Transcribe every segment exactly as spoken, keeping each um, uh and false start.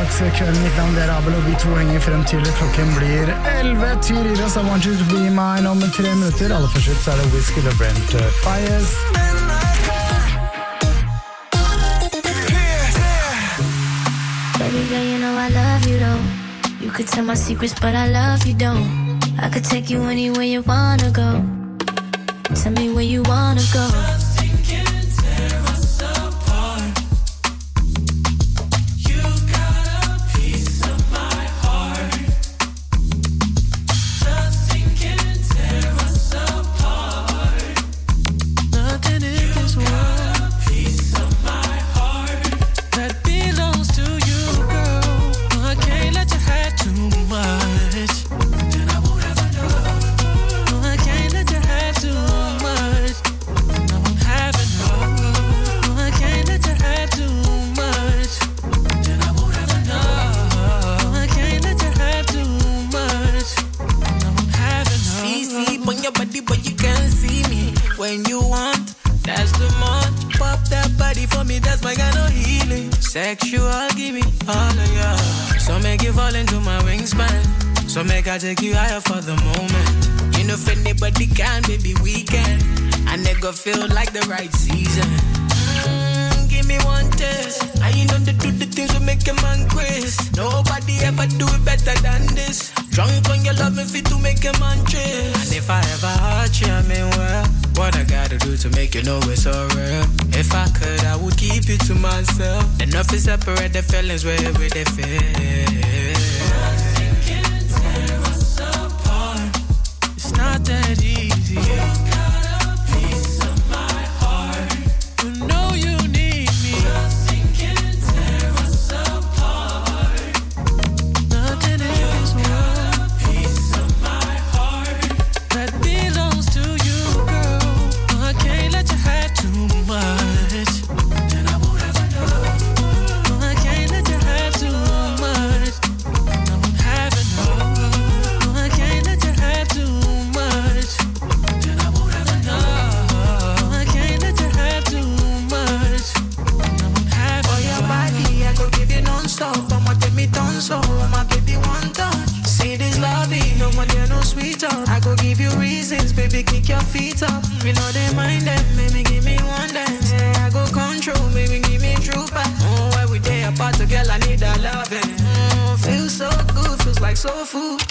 fredagskvelden. Mitt navn er Abel, og vi to henger frem til klokken blir elleve. Tyriras I Want You To Be Mine om tre minutter. Aller først ut så er det Whiskey og Brent Fires. Baby girl, you know I love you though. You could tell my secrets, but I love you don't. I could take you anywhere you wanna go. Tell me where you wanna go. Sexual, give me all of ya. So make you fall into my wingspan. So make I take you higher for the moment. You know if anybody can, baby, we can. I never feel like the right season. Mm, give me one taste. I you know to do the things that make a man crazy. Nobody ever do it better than this. Drunk on your love and fit to make a man chase. And if I ever hurt you, I mean well, what I gotta do to make you know it's all real. If I could, I would keep you to myself. Enough to separate the feelings where where they feel. Nothing can tear us apart. It's not that easy. You got a piece of my heart. You know you need me. Nothing can tear us apart. Nothing in this world. A piece of my heart that belongs to you, girl. I can't let you have too much. Then I won't ever know. I can't let you have too much. I won't have enough. I can't let you have too much. Then I won't ever know. I can't let you have too much. I won't have enough. For your body, I go give you non-stop. I'ma take me tons so my baby one touch. See this loving, no one there, no sweet talk. I go give you reasons, baby, kick your feet up. We know they mind them, baby, give me one dance. Yeah, I go control, baby, give me true back. Oh, every day apart, girl, I need that loving. Oh, feels so good, feels like soul food.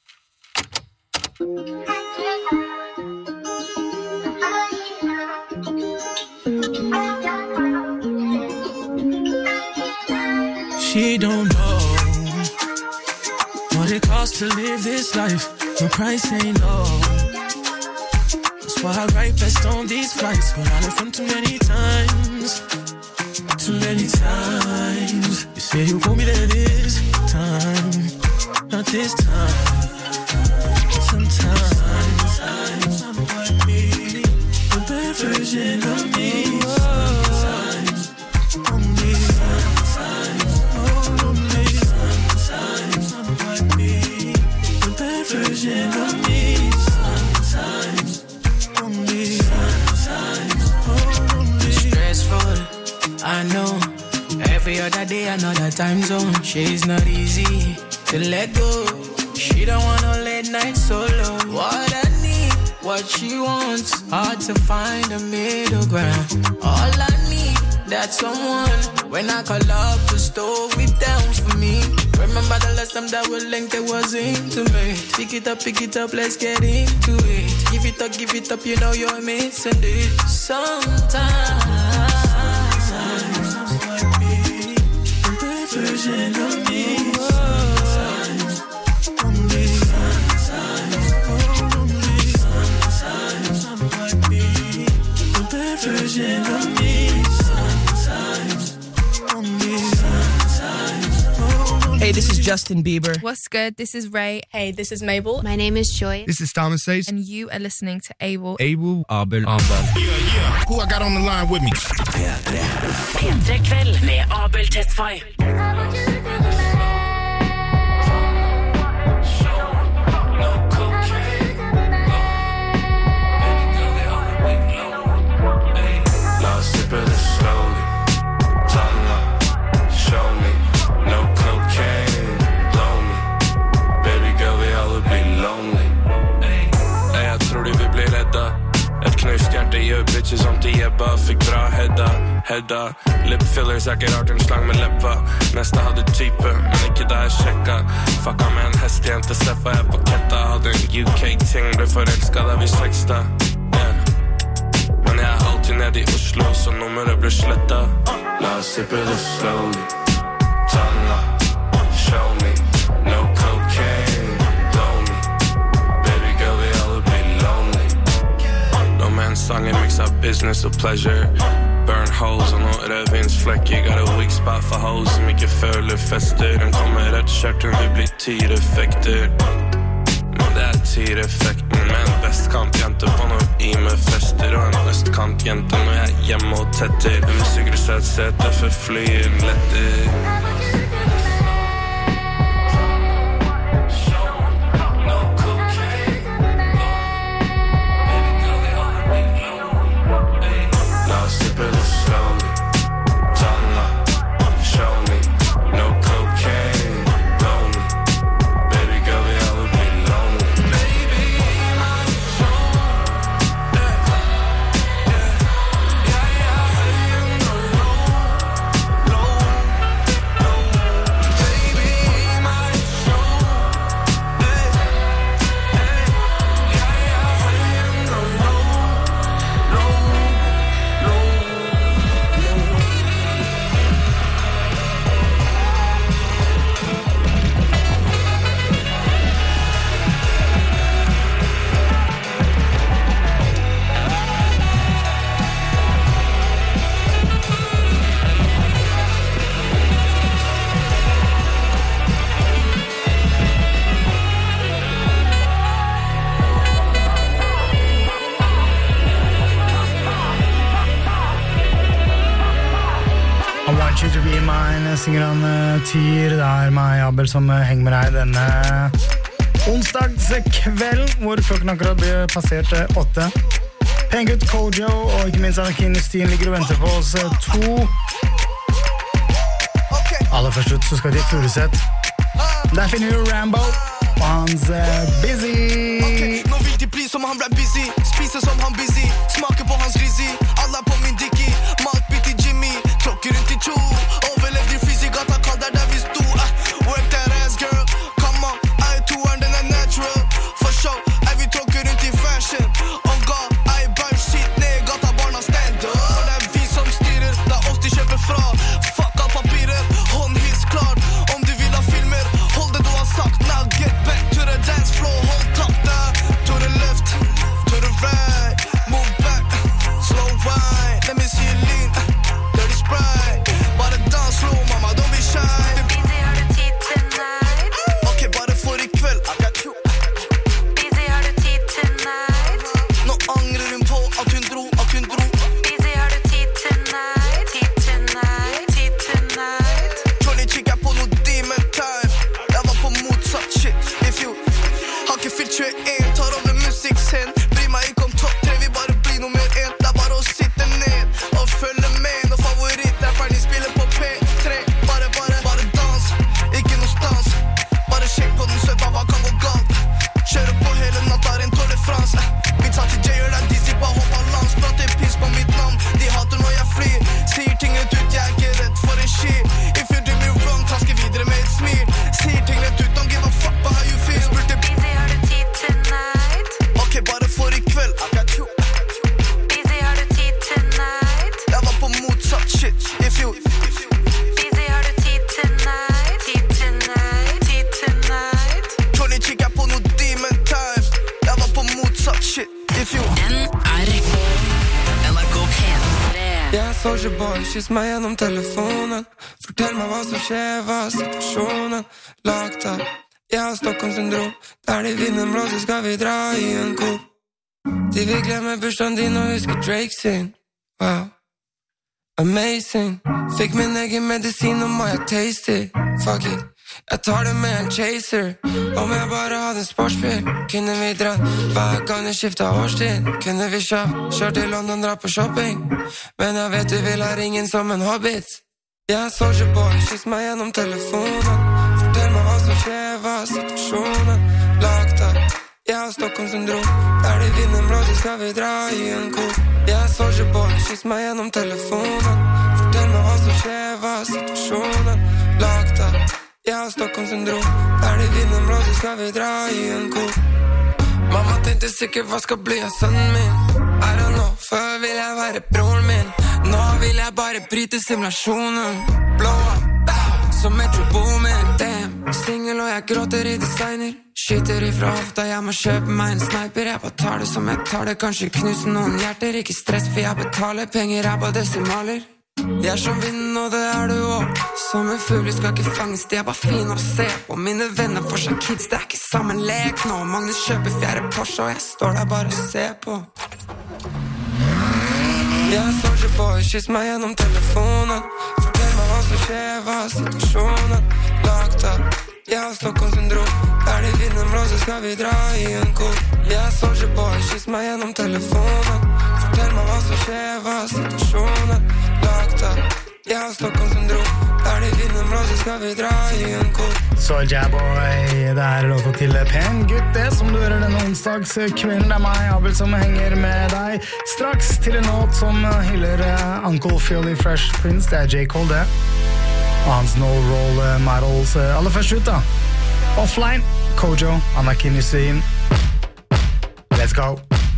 She don't know what it costs to live this life. The price ain't low. That's why I write best on these flights. But I left them too many times. Too many times. You say you want me there this time. Not this time. Sometimes I'm like me, the bad version of me. Sometimes only sometimes, oh only sometimes I'm like me, the bad version of me. Sometimes only sometimes, oh only. Stressful, I know. Every other day another time zone. She's not easy to let go. She don't want no late night solo. What I need, what she wants. Hard to find a middle ground. All I need, that's someone. When I call up the store, we down for me. Remember the last time that we linked, it was intimate. Pick it up, pick it up, let's get into it. Give it up, give it up, you know you're missing it. Sometimes I'm like me, the bad version of me. Sometimes only sometimes, oh only sometimes I'm like me, the bad version of me. Sometimes only sometimes, oh only. Hey, this is Justin Bieber. What's good? This is Ray. Hey, this is Mabel. My name is Joy. This is Thomas Sace. And you are listening to Abel. Abel, Abel, Abel. Yeah, yeah. Who I got on the line with me? P tre Kveld med Abel Tesfaye. Sip it slowly, talk low, show me, no cocaine. bitches om de jeg bare fikk bra Hedda, Hedda Lip filler, sikkert rart en slang med leppa Neste hadde type, men ikke da jeg sjekka Fucka med en hestjente, Steffa jeg på ketta Hadde en U K-ting, ble forelsket da vi seksta yeah. Men jeg er alltid nede i Oslo, så nummeret ble slettet La oss sippe det slowly Tanna, show me No cocaine, blow me Baby girl, we all be lonely No man sang en mix of business og pleasure Burn holes og noe rødvinsflekker Got a weak spot for hoes som ikke føler fester Den kommer rett kjørten, vi blir tyreffekter Men det er tyreffekten Med en vestkantjente på noe i med fester Og en østkantjente når jeg er hjemme og tetter En vil sikkert sett sete for flyen letter Synger han uh, Tyr, det er meg, Abel, som uh, henger med deg denne onsdagskveld, hvor klokken akkurat blir passert uh, åtte. Pengut, Kojo og ikke minst Anakin Stien ligger og venter på oss uh, to. Aller først ut så skal vi til Furuset. Der finner vi Rambo, og hans uh, Busy. Okay, nå vil de bli som han ble busy, spise som han busy, smake på hans rizzi, alle på min dickie, matbit i Jimmy, klokker rundt i tjo. Overlevde i fysi gata, kall der der vi sto uh, Work that ass girl, come on I to and den er natural For show, I vi tråkker rundt i fashion On God, I bare shit ned gata, barna stand up For det er vi som styrer, det er oss de kjøper fra Fuck all papirer, håndhils klart Om du vil ha filmer, hold det du har sagt Now get back to the dance floor Hold top der, to the left To the right, move back Slow ride, let me see you lean Dirty sprite Bare dans slow, mamma, don't be shy Busy, har du tid tonight? Ok, bare for i kveld I got you Busy, har du tid tonight? Nå angrer hun på at hun dro, at hun dro Busy, har du tid tonight? Tid tonight, tid tonight Johnny chick er på noe demon time Jeg var på motsatt shit I fjor Har ikke fylt tjueen, tar over musikkscenen Bryr meg ikke om topp tre, vi bare blir nummer en Det er bare å sitte ned og følge med Når favoritt-rapperen de spiller på P tre Bare, bare, bare dans, ikke noe stans Bare sjekk på den søt, hva kan gå galt Kjører på hele natt, er en Tour de France Vi tar til J-er, der dizzy, bare hopp av lands Prater piss på mitt navn, de hater når jeg flyr Sier ting rett ut, jeg er ikke redd for en shit If you do me wrong, trasker videre med et smil Sier ting rett ut, don't give a fuck på how you feel Spurte Busy, har du tid tonight? Ok, bare for i kveld, I got you Busy, har du tid tonight? Jeg var på motsatt shit I fjor Busy, har du tid tonight? Tid tonight, tid tonight Johnny chick er på noe demon time Jeg var på motsatt shit I fjor N R K N R K P tre Jeg er soldier boy, kyss meg gjennom telefonen Fortell meg hva som skjer, hva er situasjonen Lagt av, jeg har Stockholm-syndrom Der de vinden blåser skal vi dra i en kop De vil glemme bursdagen din og huske Drake sin Wow, amazing Fikk min egen medisin og må jeg taste it Fuck it, jeg tar det med en chaser Om jeg bare hadde en sportsbil Kunne vi dratt hver gang jeg skiftet årstid Kunne vi kjøpt, kjørt til London, dra på shopping Men jeg vet du vil ha ringen som en hobbit Jeg er soldier boy, kyss meg gjennom telefonen Fortell meg hva som skjer, hva er situasjonen Lagt av, jeg har Stockholmssyndrom. Der de vinner blåser skal vi dra i en kor. Jeg er soldier boy, kyss meg gjennom telefonen. Fortell meg hva som skjer, hva er situasjonen. Lagt av, jeg har Stockholmssyndrom. Der de vinner blåser skal vi dra i en kor. Mamma tenkte sikkert hva skal bli av sønnen min. I don't know, før vil jeg være broren min. Nå vil jeg bare bryte simulasjonen. Blow up, bow, som Metro Boomin. Damn, single og jeg gråter i designer. Skyter ifra hofta, jeg må kjøpe meg en sniper. Jeg bare tar det som jeg tar det, kanskje knuse noen hjerter. Ikke stress, for jeg betaler penger, jeg bare desimaler. Jeg er som vind, og det er du også. Som en fugl, skal ikke fanges, de er bare fine å se på. Mine venner får seg kids, det er ikke sammen lek nå. Magnus kjøper fjerde Porsche, og jeg står der bare og ser på. Jeg er soldier boy, kyss meg gjennom telefonen. Fortell meg hva som skjer, hva er situasjonen. Lagt av, jeg har Stockholmssyndrom. Der de vinner blåser skal vi dra i en kor. Jeg er soldier boy, kyss meg gjennom telefonen. Fortell meg hva som skjer, hva er situasjonen. Lagt av, jeg har Stockholmssyndrom. Der de vinner blåser skal vi dra i en kor. Soulja Boy, det er låta til Pen Gutt, det som du hører denne onsdagskvelden. Det er meg, Abel, som henger med deg. Straks til en låt som hyller Uncle Philly Fresh Prince. Det er J. Cole, det. Og hans No Roll Medals. Aller først ut, da. Offline, Kojo, Anakin Hussein. Let's go.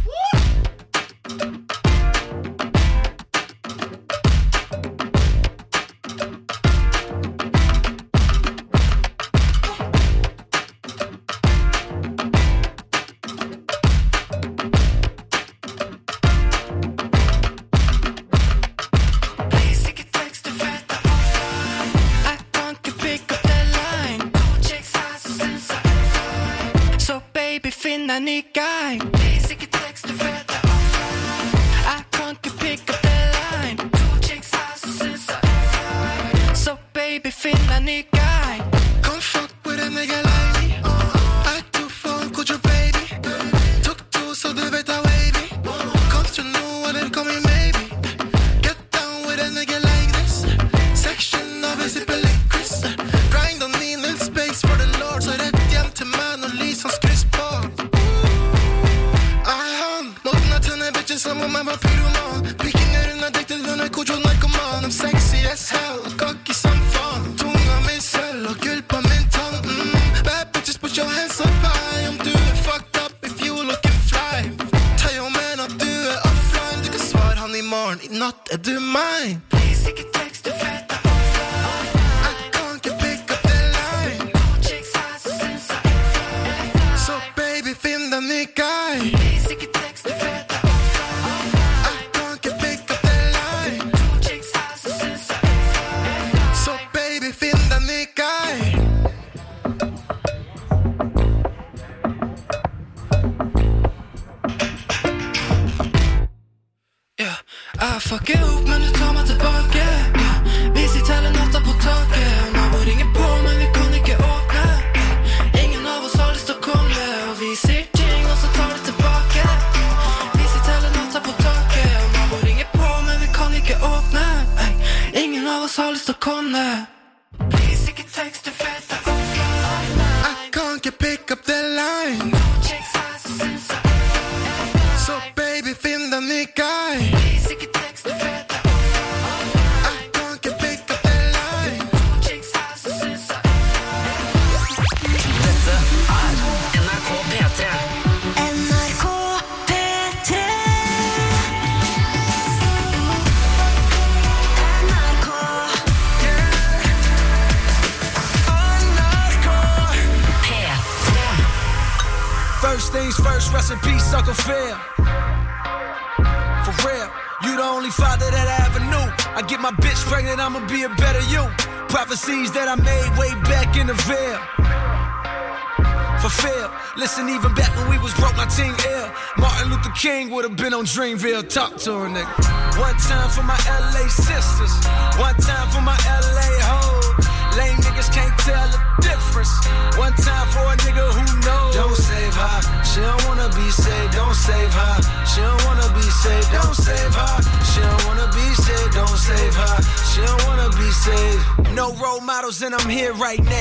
That I made way back in the veil fulfill. Listen, even back when we was broke, my team ill. Martin Luther King would have been on Dreamville. Talk to her, nigga. One time for my L A sisters, one time for my L A hoes. Lame niggas can't tell the difference. One time for a nigga who knows. Don't save her, she don't wanna be saved. Don't save her, she don't wanna be saved. Don't save her, she don't wanna be saved. Don't save her, she don't wanna be saved. No role models and I'm here right now.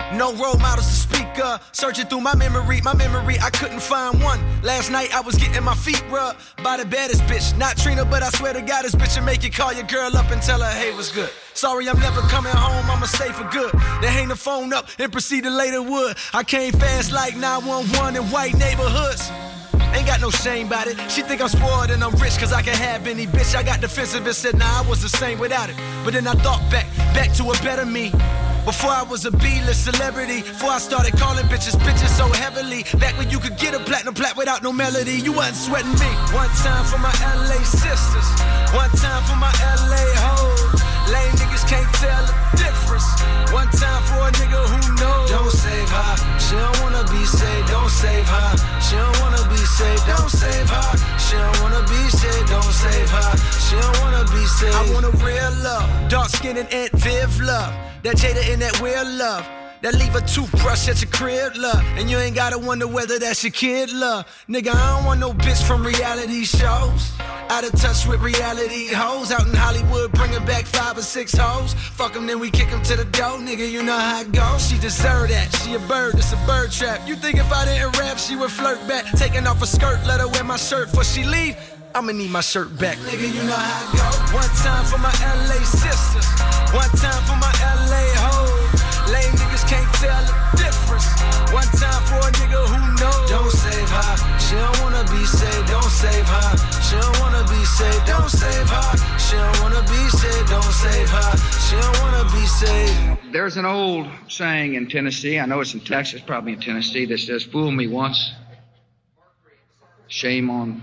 No role models to speak of. Searching through my memory, my memory, I couldn't find one. Last night I was getting my feet rubbed by the baddest bitch. Not Trina, but I swear to God, this bitch will make you call your girl up and tell her, hey, what's good? Sorry, I'm never coming home, I'ma stay for good. Then hang the phone up and proceed to later wood. I came fast like nine one one in white neighborhoods. Ain't got no shame about it. She think I'm spoiled and I'm rich cause I can have any bitch. I got defensive and said, nah, I was the same without it. But then I thought back, back to a better me. Before I was a B-list celebrity. Before I started calling bitches, bitches so heavily. Back when you could get a platinum plat without no melody. You wasn't sweating me. One time for my L A sisters. One time for my L A hoes. Lame niggas can't tell the difference. One time for a nigga who knows. Don't save her. She don't wanna be saved. Don't save her. She don't wanna be saved. Don't save her. She don't wanna be saved. Don't save her. She don't wanna be saved. I want a real love. Dark skin and Aunt Viv love. That Jada and that weird love. That leave a toothbrush at your crib, love. And you ain't gotta wonder whether that's your kid, love. Nigga, I don't want no bitch from reality shows. Out of touch with reality hoes. Out in Hollywood, bringing back five or six hoes. Fuck them, then we kick them to the door. Nigga, you know how it goes. She deserve that. She a bird, it's a bird trap. You think if I didn't rap, she would flirt back. Taking off her skirt, let her wear my shirt before she leave. I'ma need my shirt back. Nigga, you know how it goes. One time for my L A sisters. One time for my L A hoes. Lame niggas can't tell the difference. One time for a nigga who knows. Don't save her. She don't wanna be saved. Don't save her. She don't wanna be saved. Don't save her. She don't wanna be saved. Don't save her. She don't wanna be saved. There's an old saying in Tennessee, I know it's in Texas, probably in Tennessee, that says, fool me once, shame on,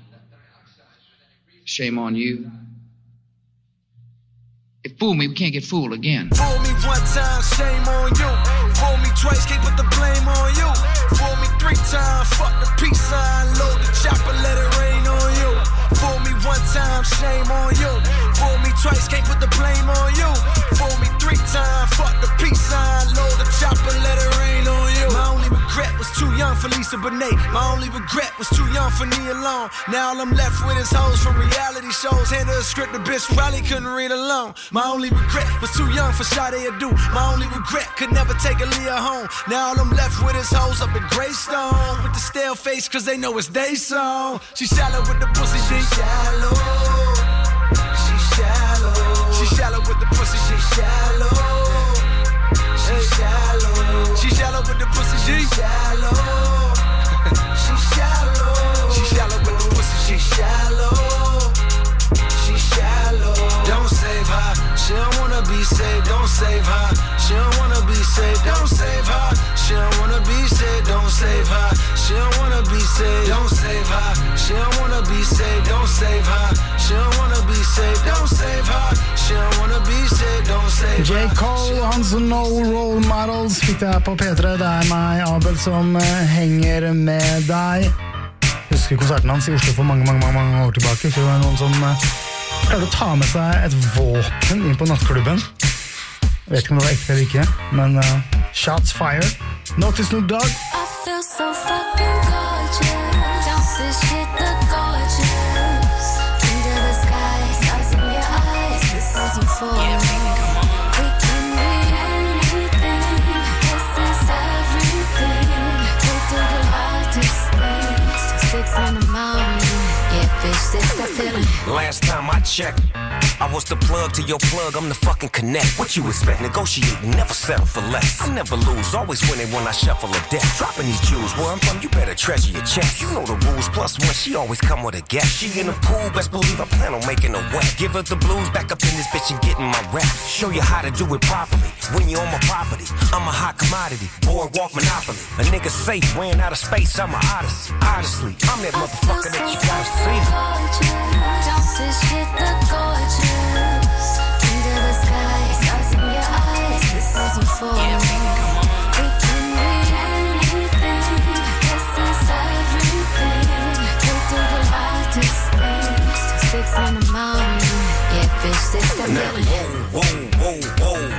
shame on you. If fool me, we can't get fooled again. Fool me one time, shame on you. Fool me twice, can't put the blame on you. Fool me three times, fuck the peace sign. Load the chopper, let it rain on you. Fool me one time, shame on you. Fool me twice, can't put the blame on you. Fool me three times, fuck the peace sign. Load the chopper, let it rain on you. My only regret was too young for Lisa Bonet. My only regret was too young for Nia Long. Now all I'm left with is hoes from reality shows. Hand her a script, the bitch probably couldn't read alone. My only regret was too young for Sade Adu. My only regret could never take Aaliyah home. Now all I'm left with is hoes up in Greystone. With the stale face cause they know it's they song. She shallow with the pussy, she shallow. She shallow. She shallow with the pussy, she shallow. She shallow. She shallow with the pussy, she shallow. She shallow. She shallow with the pussy, she shallow. She shallow. Don't save her. She don't wanna be saved. Don't save her. She don't wanna be saved. Don't save her. She don't wanna be saved. Don't save her. She don't wanna be saved. Don't save her. She don't wanna be saved. Don't save her. She don't wanna be saved. Don't save her. She don't wanna be saved. Don't save her. J. Cole, hans No Role Models fikk det her på P tre. Det er meg, Abel, som henger med deg. Husker konserten hans i Oslo for mange, mange, mange år tilbake. Så det var noen som prøvde å ta med seg et våpen inn på nattklubben. Jeg vet ikke om det var ekte eller ikke, men uh, shots fired. Nå til Snoop Dogg. I feel so fucking gorgeous. Don't this shit look gorgeous? Under the sky, stars in your eyes. This is euphoria. Yeah, baby, come on. We can be anything. This is everything. We do the hardest things till six in the morning. Yeah, bitch, this that feeling. Last time I checked, I was the plug to your plug, I'm the fucking connect. What you expect? Negotiating, never settle for less. I never lose, always winning when I shuffle a deck. Dropping these jewels, where I'm from, you better treasure your checks. You know the rules, plus one, she always come with a guest. She in the pool, best believe I plan on making her wet. Give her the blues, back up in this bitch and getting my rap. Show you how to do it properly, when you're on my property. I'm a hot commodity, boardwalk monopoly. A nigga safe, ran out of space, I'm a odyssey. Honestly, I'm that motherfucker that you gotta see. Don't this shit look gorgeous? Under the sky, stars in your eyes. This is euphoria. Yeah, baby, come on. We can be anything. This is everything. We do the hardest things till six in the morning. Yeah, bitch, this that feeling. Whoa, whoa, whoa, whoa.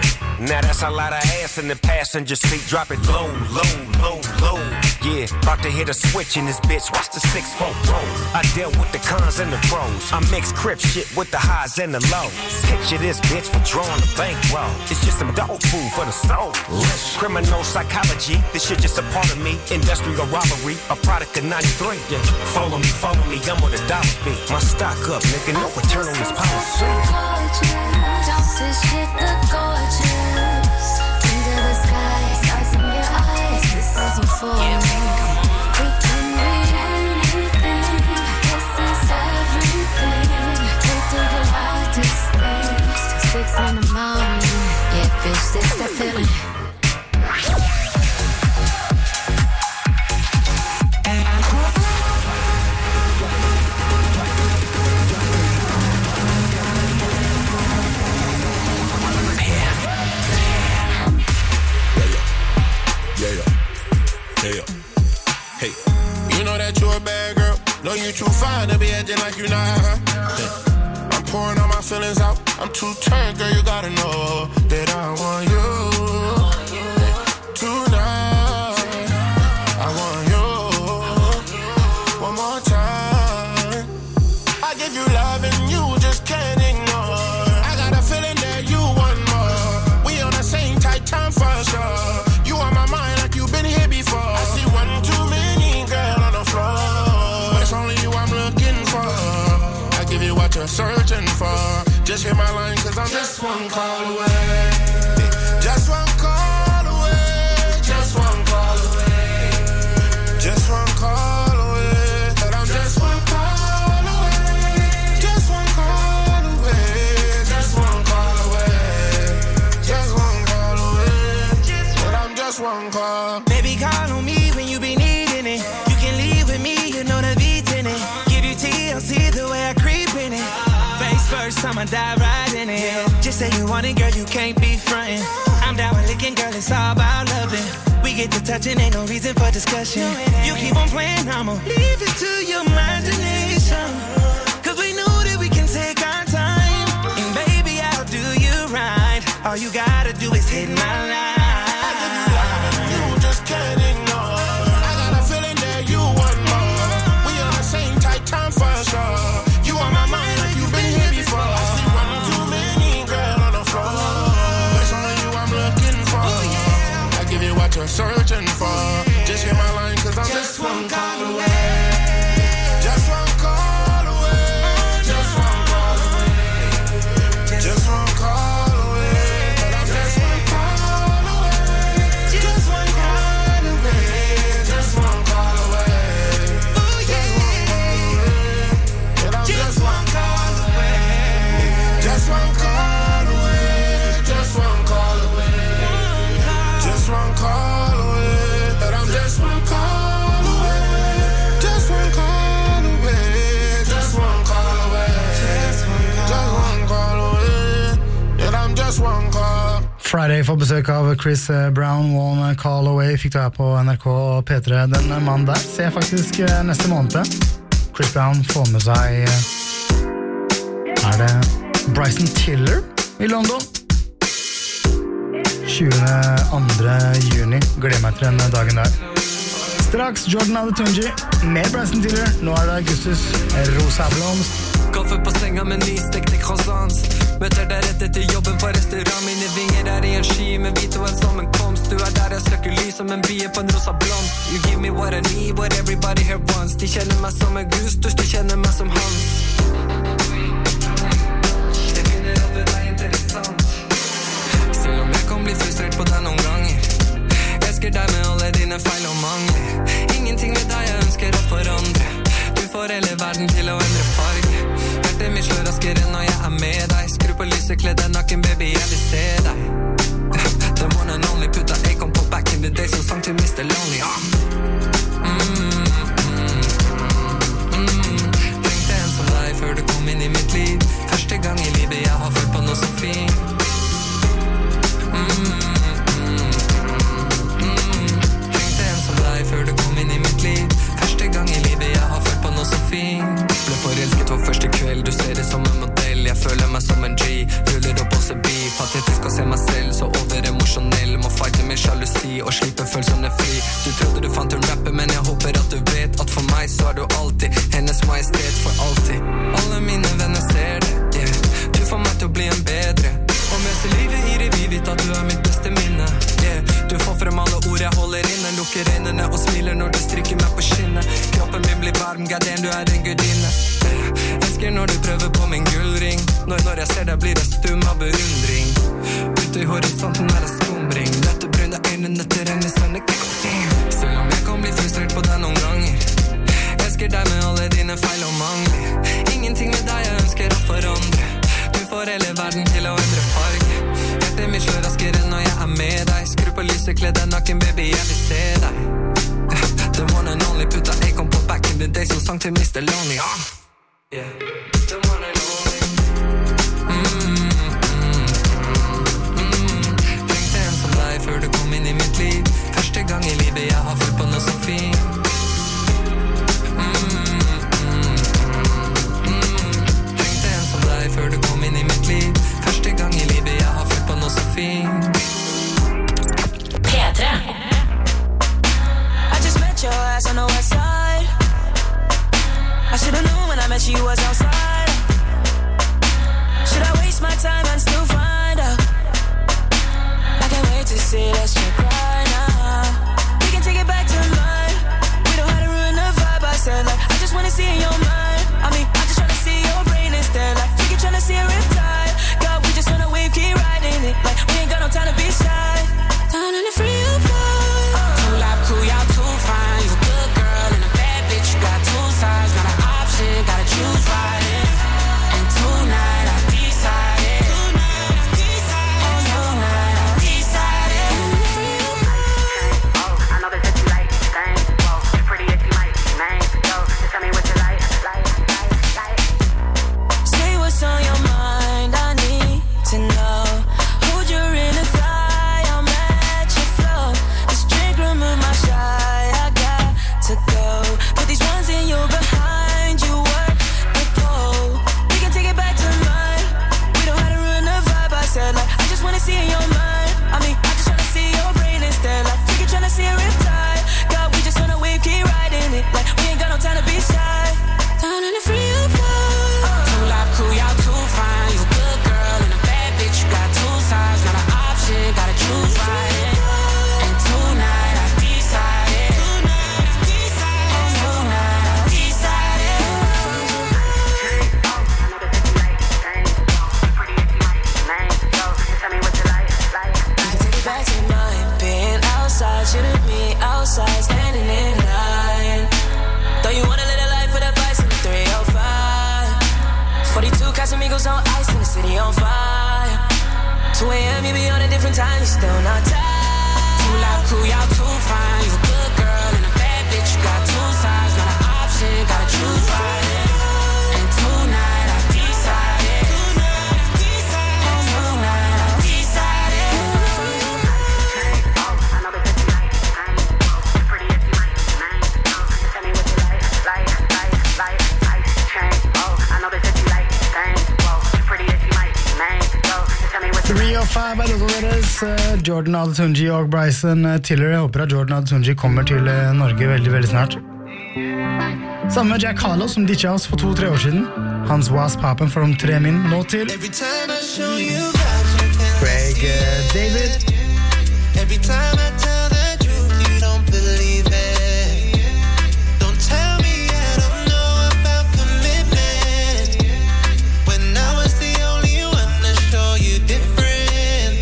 Now that's a lot of ass in the passenger seat. Drop it low, low, low, low. Yeah, about to hit a switch in this bitch. Watch the six four roll. I dealt with the cons and the pros. I mix crip shit with the highs and the lows. Picture this bitch withdrawing the bankroll. It's just some dog food for the soul. Criminal psychology, this shit just a part of me. Industrial robbery, a product of ninety-three. Yeah. Follow me, follow me, I'm with a dollar speed. My stock up, nigga, no return on this policy. Don't this shit look gorgeous? Under the sky, stars in your eyes, this is euphoria. We can read anything, this is everything. We do the wildest things till six in the morning. Yeah, bitch, this that feeling. Hey, you know that you're a bad girl. Know you too fine to be acting like you not her. Hey, I'm pouring all my feelings out. I'm too turned, girl, you gotta know that I want you. Hey, tonight, I want you. One more time. I give you love and you just can't ignore. I got a feeling that you want more. We on the same tight time for sure. You on my mind like you've been here before. I see one too many girl on the floor. It's only you I'm looking for. I give you what you're searching for. Just hit my line cause I'm just one call away. Just one call away. Just one call away. Just one call away. And I'm just one call away. Just one call away. Just one call away. Just one call away. And I'm just one call. Baby, call on me when you be needing it. You can leave with me, you know the beat in it. Give you T L C the way I creep in it. Face first, I'ma dive right in it. Just say you want it, girl, you can't be frontin'. I'm down with licking, girl, it's all about loving. We get to touching, ain't no reason for discussion. You keep on playing, I'ma leave it to your imagination. Cause we know that we can take our time. And baby, I'll do you right. All you gotta do is hit my line. Can't ignore. I got a feeling that you want more. We on the same tight time for sure. You on my mind like you've been here before. I see one too many girl on the floor. It's only you I'm looking for. I give you what you're searching for. Just hit my line cause I'm just one call away. Just one call away. Just one call away. Just one call away. And I'm just one call away. Just one call away. Just one call away. Just one call away. Just one call away. Just one call away. Just one call away. And I'm just one call away. Just one call away. Just one call away. Just one call away. And I'm just one call. Friday får besøk av Chris Brown, One Call Away. Fikk du her på N R K P tre. Den mannen der ser faktisk neste måned. Chris Brown får med seg Er det Bryson Tiller i London tjueandre juni. Gleder meg til den dagen der. Straks Jordan Adetunji med Bryson Tiller. Nå er det Augustus Rosa Blomst. Kaffe på senga med nystekte croissants. Møter deg rett etter jobben på restaurant. Mine vinger er i en sky med hvit og en sammenkomst. Du er der jeg søker lys som en bie på en rosa blomst. You give me what I need, what everybody here wants. De kjenner meg som Augustus, de kjenner meg som Hans. Jeg finner at du er interessant. Selv om jeg kan bli frustrert på deg noen ganger. Elsker deg med alle dine feil og mangler. Ingenting med deg jeg ønsker å forandre. Du får hele verden til å endre farge. Hjertet mitt slår raskere når jeg er med deg. Skru på lyset, kledd deg naken, baby, jeg vil se deg. The one and only, put a Akon på back in the days og sang til mister Lonely. Ah. Mm, mm, mm. Trengte en som deg før du kom inn i mitt liv. Første gang i livet jeg har følt på noe så fint. Mm, mm, mm. Trengte en som deg før du kom inn i mitt liv. Første gang i livet jeg har følt på noe så fint. Ble forelsket for første kveld, du ser det som en modell. Jeg føler meg som en G, ruller opp også bi. Patetisk å se meg selv så over med sjalusi og slipper følelsene fri. Du trodde du fant en rapper, men jeg håper at du vet at for meg så er du alltid hennes majestet for alltid. Alle mine venner ser det, yeah. Du får meg til å bli en bedre. Og mens livet i revy, vet at du er mitt beste minne, yeah. Du får frem alle ord jeg holder inne, lukker øynene og smiler når du stryker meg på skinnet. Kroppen min blir varm, garden, du er en gudinne, yeah. Elsker når du prøver på min gullring. Når, når jeg ser deg blir jeg stum av beundring. Ute i horisonten er det skumring. Dette brune øynene til en i sønne. Selv om jeg kan bli frustrert på deg noen ganger, elsker deg med alle dine feil og mangler. Ingenting med deg jeg ønsker å forandre. Du får hele verden til å endre farge. Hjertet mitt slår raskere når jeg er med deg. Skru på lyset, kled deg naken, baby, jeg vil se deg. The one and only, putta Akon på back in the days og sang til mister Lonely, ah. Yeah, the one and only. Trengte en som deg før du kom inn i mitt liv. Første gang i livet jeg har følt på noe så fint. Trengte en som deg før du kom inn i mitt liv. Første gang i livet jeg har følt på noe så fint. P tre. I just met your ass on the west side. I should've known when I met you was outside. Should I waste my time and still find out? I can't wait to see us check right now. We can take it back to mine. We don't have to ruin the vibe. I said like, I just wanna see in your mind. I mean, I'm just tryna see your brain instead. Like, you tryna see a riptide. God, we just wanna wave, keep riding it. Like, we ain't got no time to be shy. Down in the free of fly. Too live, cool, y'all too fine. You a good girl and a bad bitch. You got two sides, not an option. Gotta choose right. And tonight I decided. Tonight I decided. Oh, tonight I decided. Oh, I know that you like things. Whoa, you're pretty if you might name. Yo, just tell me what you like, like, like, like. Say what's on your mind, I need to know. Hold your inner fly, I'll match your flow. This drink remove my shy, I got to go. Put these ones in your behind, you work the pole. We can take it back to mine. We don't have to ruin the vibe, I said like, I just wanna see in your mind. I mean, I just tryna see your brain instead. Like, you tryna see a riptide. God, we just wanna wave, keep riding it. Like, we ain't got no time to be shy. Down in the free of fly. Too live, cool, y'all too fine. You a good girl and a bad bitch. You got two sides, not an option. Gotta choose right. And tonight I decided. Tonight I decided. Oh, tonight I decided. Back to mine, being outside, should've been outside, standing in line. Though you wanna live a life with a vice in the three oh five. forty-two Casamigos on ice in the city on fire. two a.m. you be on a different time, you still not tired. Too loud, cool, y'all too fine. You a good girl and a bad bitch. You got two sides, not an option. Gotta choose right. And tonight I decided. Tonight I decided. Oh, tonight I decided. three oh five er låta deres. eh, Jordan Adetunji og Bryson Tiller. Jeg håper at Jordan Adetunji kommer til eh, Norge veldig, veldig snart. Samme med Jack Harlow som ditcha oss for to-tre år siden. Hans Was Papen for om tre min. Nå til Craig eh, David. Every time I tell the truth, you don't believe it. Don't tell me I don't know about commitment. When I was the only one to show you different.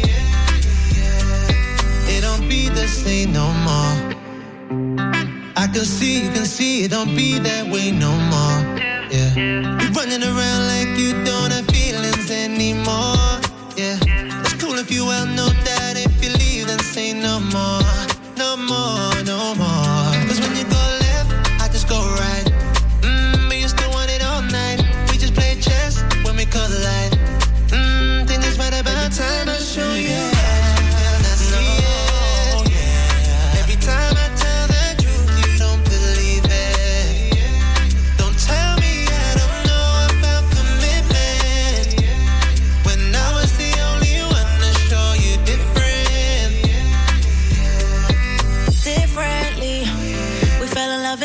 It don't be the same no more. I can see, you can see it don't be that way no more. Yeah, you're running around like you don't have feelings anymore. Yeah, it's cool if you well know that. If you leave, then say no more, no more, no more. Cause when you go left, I just go right. Mmm, but you still want it all night. We just play chess when we collide. Mmm, think it's right about time I show you that you cannot see it. Every time I tell the truth, you don't believe it. Don't tell me I don't know about commitment.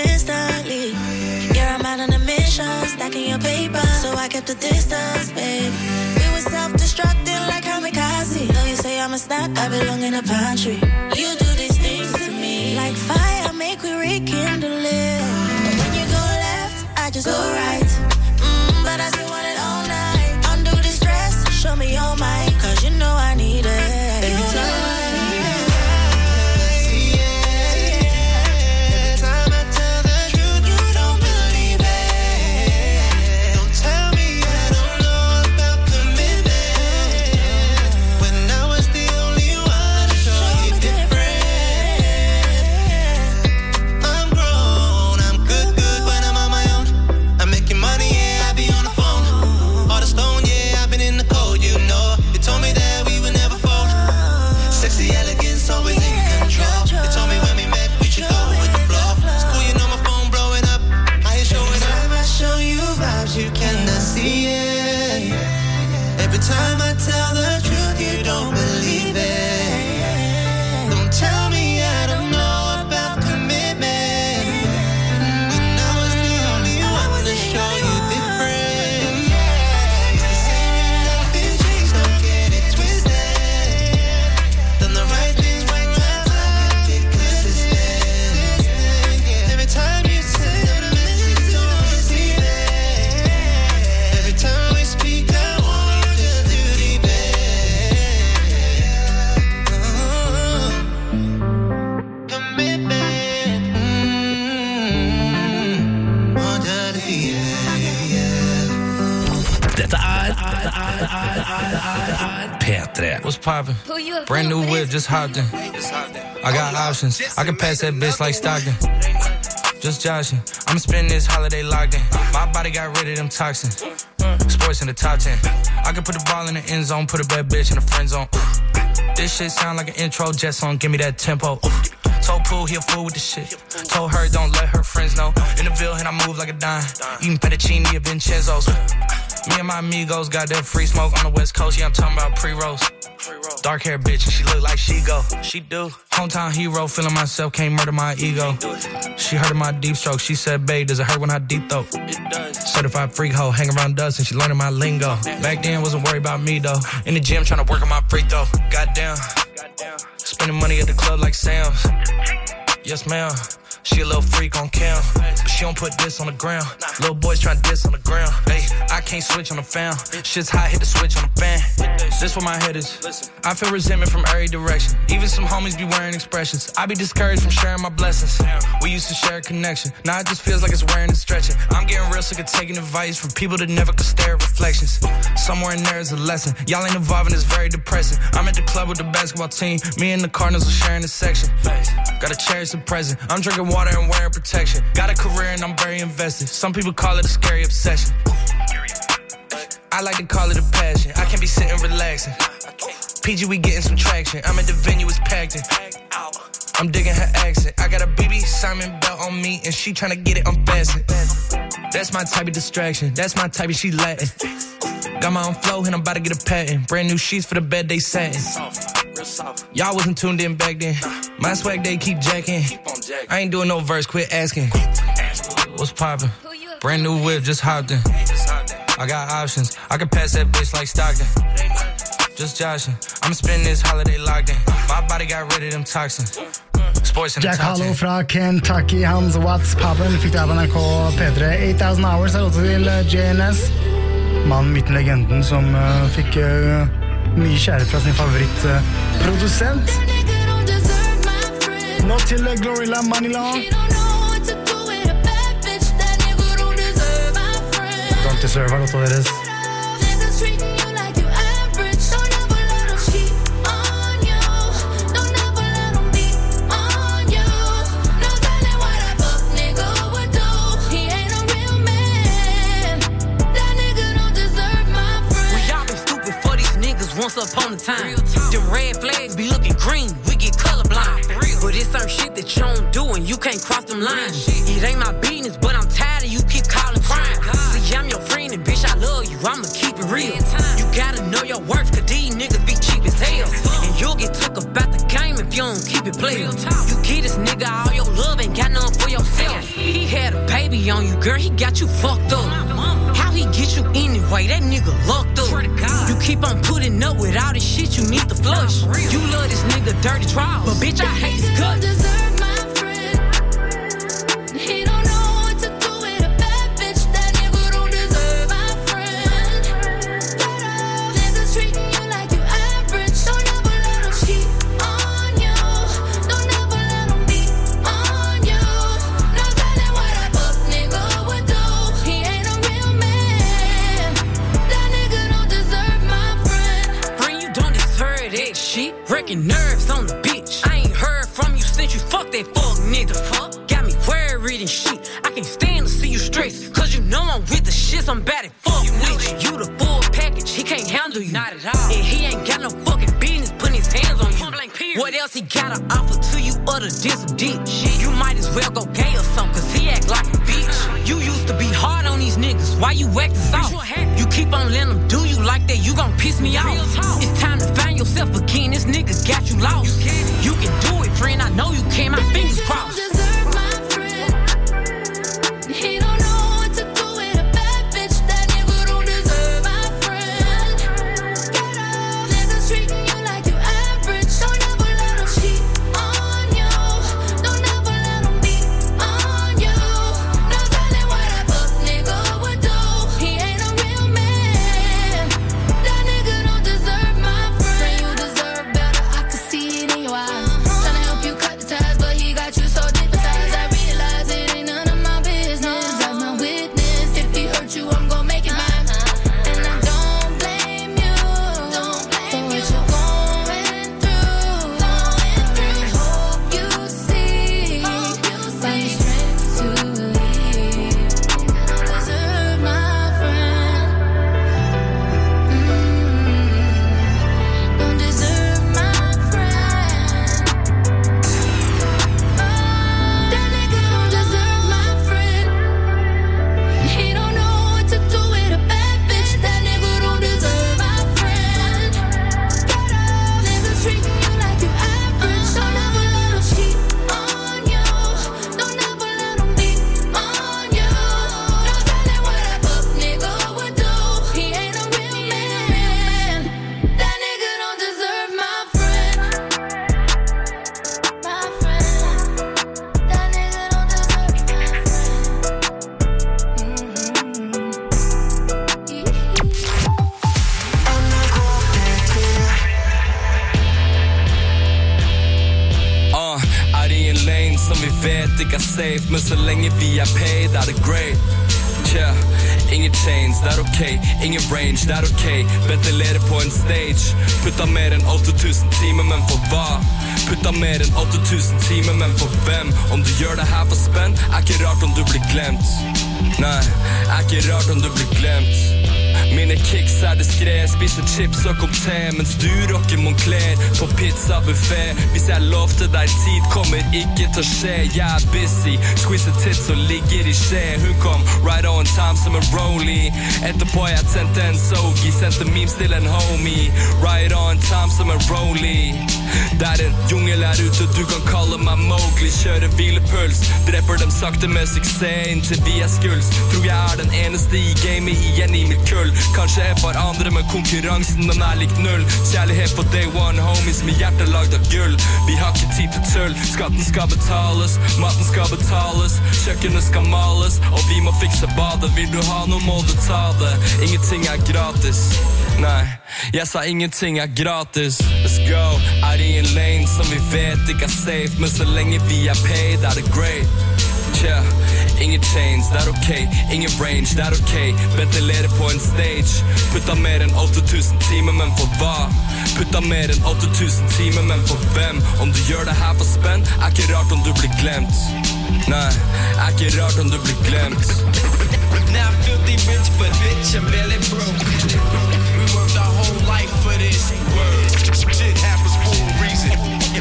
instantly. You're a man on a mission, stacking your paper, so I kept the distance, babe. We were self-destructing like kamikaze. Though you say I'm a snack, I belong in a pantry. You do these things to me like fire, make we rekindle it. But when you go left, I just go right. Mm, but I still want it all night. Undo the stress, show me your mind, cause you know I need it. Every time I time I tell the truth, you don't believe it. Don't tell me I don't know about commitment. When I was the only one to show you different. Bitches don't get it twisted. Done the right things right now, I get consistent. Every time you send a message, don't receive it. Every time we speak, I P tre. What's poppin'? Brand new whip, just hopped in. I got options. I can pass that bitch like Stockton. Just joshing. I'ma spend this holiday locked in. My body got rid of them toxins. Sports in the top ten. I can put the ball in the end zone, put a bad bitch in the friend zone. This shit sound like an intro jet song, give me that tempo. Told Pooh he a fool with the shit. Told her don't let her friends know. In the Ville and I move like a dime. Eating fettuccine at Vincenzo's. Me and my amigos got that free smoke on the West Coast. Yeah, I'm talking about pre-rolls. Dark hair bitch and she look like she go. She do. Hometown hero, feeling myself, can't murder my ego. She heard of my deep stroke. She said, babe, does it hurt when I deep throat? It does. Certified freak hoe, hang around dust and she learning my lingo. Back then, wasn't worried about me though. In the gym, trying to work on my free throw. Goddamn. Spending money at the club like Sam's. Yes, ma'am. She a little freak on cam, but she don't put this on the ground. Little boys tryna diss on the ground. Hey, I can't switch on the fan. Shit's hot, hit the switch on the fan. This where my head is. I feel resentment from every direction. Even some homies be wearing expressions. I be discouraged from sharing my blessings. We used to share a connection. Now it just feels like it's wearing and stretching. I'm getting real sick of taking advice from people that never could stare at reflections. Somewhere in there is a lesson. Y'all ain't evolving, it's very depressing. I'm at the club with the basketball team. Me and the Cardinals are sharing the section. Gotta cherish the present. I'm drinking water and wearing protection. Got a career and I'm very invested. Some people call it a scary obsession. I like to call it a passion. I can't be sitting relaxing. P G, we getting some traction. I'm at the venue, it's packed in. I'm digging her accent. I got a B B Simon belt on me and she tryna get it unfastened. That's my type of distraction. That's my type of she Latin. Got my own flow and I'm about to get a patent. Brand new sheets for the bed they satin. Y'all wasn't tuned in back then. My swag they keep jacking. I ain't doing no verse, quit asking. What's poppin'? Brand new whip, just hopped in. I got options. I can pass that bitch like Stockton. Just joshing. I'ma spend this holiday locked in. My body got rid of them toxins. Jack Harlow fra Kentucky, hans What's Poppin' fikk det på N R K P tre. eight thousand hours er låta til J N S. Mannen, myten, legenden som uh, fikk uh, mye kjære fra sin favorittprodusent. Uh, Nå til Glorilla Manila. Don't deserve er låta deres. Once upon a time, them red flags be looking green, we get colorblind. But it's certain shit that you don't do and you can't cross them lines. It ain't my business, but I'm tired of you keep calling crime. See, I'm your friend and bitch, I love you, I'ma keep it real. You gotta know your worth, cause these niggas be cheap as hell. And you'll get took about the game if you don't keep it playing. You get this nigga all your love, ain't got none for yourself. He baby on you, girl, he got you fucked up. How he get you anyway? That nigga locked up. You keep on putting up with all this shit, you need to flush. You love this nigga dirty trials, but bitch, I hate his guts. Nerves on the bitch. I ain't heard from you since you fucked that fuck nigga. Fuck. Got me worried and shit. I can't stand to see you stressed. Cause you know I'm with the shits. I'm bad at fuck you with you. You the full package. He can't handle you. Not at all. And he ain't got no fucking business putting his hands on you. What else he gotta offer to you other than some dick? Shit. You might as well go gay or something. Cause he act like a bitch. You used to be hard on these niggas. Why you acting soft? You keep on letting them do you like that. You gon' piss me off. It's time to find yourself again. This nigga got you lost. You can, you can do it, friend. I know you can. My fingers crossed. Men så lenge vi er paid, er det great. Yeah. Ingen chains, det er ok. Ingen range, det er ok. Ventilere på en stage. Putta mer enn åtte tusen timer, men for hva? Putta mer enn åtte tusen timer, men for hvem? Om du gjør det her for spenn, er ikke rart om du blir glemt. Nei, er ikke rart om du blir glemt. Mine kicks er diskret, spiser chips og kom te, mens du rocker Moncler på pizza buffet. Hvis jeg lovte deg tid, kommer ikke til å skje. Jeg er busy, squeeze tits og ligger i skje. Hun kom right on time som en rollie. Etterpå jeg tente en sogi, sendte memes til en homie. Right on time som en rollie. Det er en jungel her ute, du kan kalle meg Mowgli. Kjører hvilepuls, dreper dem sakte med suksess inntil vi er skuls. Tror jeg er den eneste i gamet igjen i mitt kull. Kanskje et par andre, men konkurransen den er lik null. Kjærlighet på day one, homies med hjertet lagd av gull. Vi har ikke tid til tull, skatten skal betales, maten skal betales, kjøkkenet skal males, og vi må fikse badet. Vil du ha noe, må du ta det. Ingenting er gratis. Nei, jeg sa ingenting er gratis. Let's go. Er i en lane som vi vet ikke er safe, men så lenge vi er paid, er det great. Yeah. Ingen chains, det er ok. Ingen range, det er ok. Ventilere på en stage. Putta mer enn åtte tusen timer, men for hva? Putta mer enn åtte tusen timer, men for hvem? Om du gjør det her for spenn, er ikke rart om du blir glemt. Nei, er ikke rart om du blir glemt. Now I'm filthy rich, but bitch, I'm barely broke. We worked our whole life for this. Word, shit happens for a reason.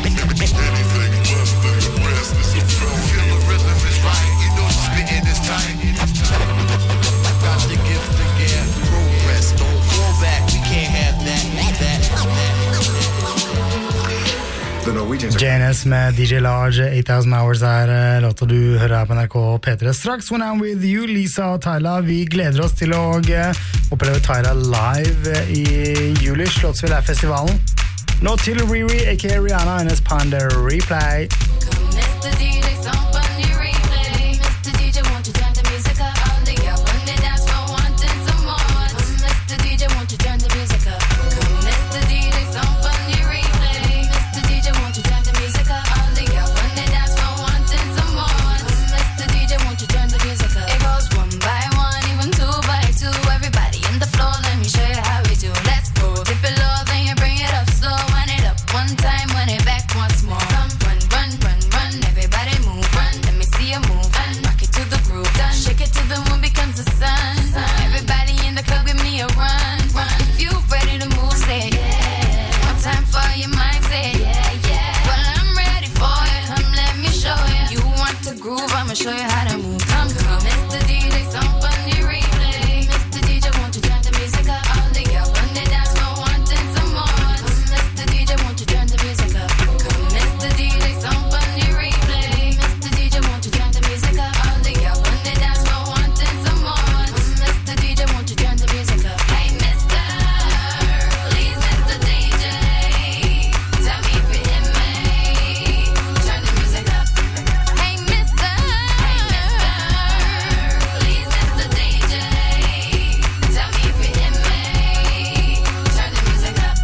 Anything less than the rest is a film. Feel the rhythm is right, you know the spitting is tight. Got the gift to get progress, don't fall back, we can't have that, that, that. The Norwegian J N S med D J Large, eight thousand hours er eh, låta du hører her på N R K P tre. Straks When I'm With You, Lisa og Tyla. Vi gleder oss til å eh, oppleve Tyla live eh, i juli, Slottsville er festivalen. Nå til Riri, aka Rihanna, hennes Panda Replay. mister D J, somebody replay. mister D J, won't you turn the music up? All the girls on the dance floor wanting some more. mister D J, won't you turn the music up? mister D J, somebody replay. mister D J, won't you turn the music up? All the girls on the dance floor wanting some more. mister D J, won't you turn the music up? It goes one by one, even two by two. Everybody in the floor, let me show you how we do. Let's go. Dip it low, then you bring it up slow. Wind it up one time, wind it back once more. Come, run, run, run, run. Everybody move, run. Let me see you move. Run, rock it to the groove. Done. Shake it till the moon becomes the sun. Everybody in the club, give me a run, run. If you ready to move, say yeah. One time for your mind, say yeah, yeah. Well, I'm ready for it. Come, let me show you. You want to groove? I'ma show you how to move. Come, come, mister D J, somebody replay. mister D J, won't you turn the music up? All the girls on the dance floor wanting some more. mister D J, won't you turn the music up? Come, mister D J, somebody replay. mister D J, won't you turn the music up? All the girls on the dance floor wanting some more. mister D J, won't you turn the music up? Hey, mister, please, mister D J, tell me if you hear me. Turn the music up. Hey, mister, hey, mister, please, mister D J, tell me if you hear me. Turn the music up.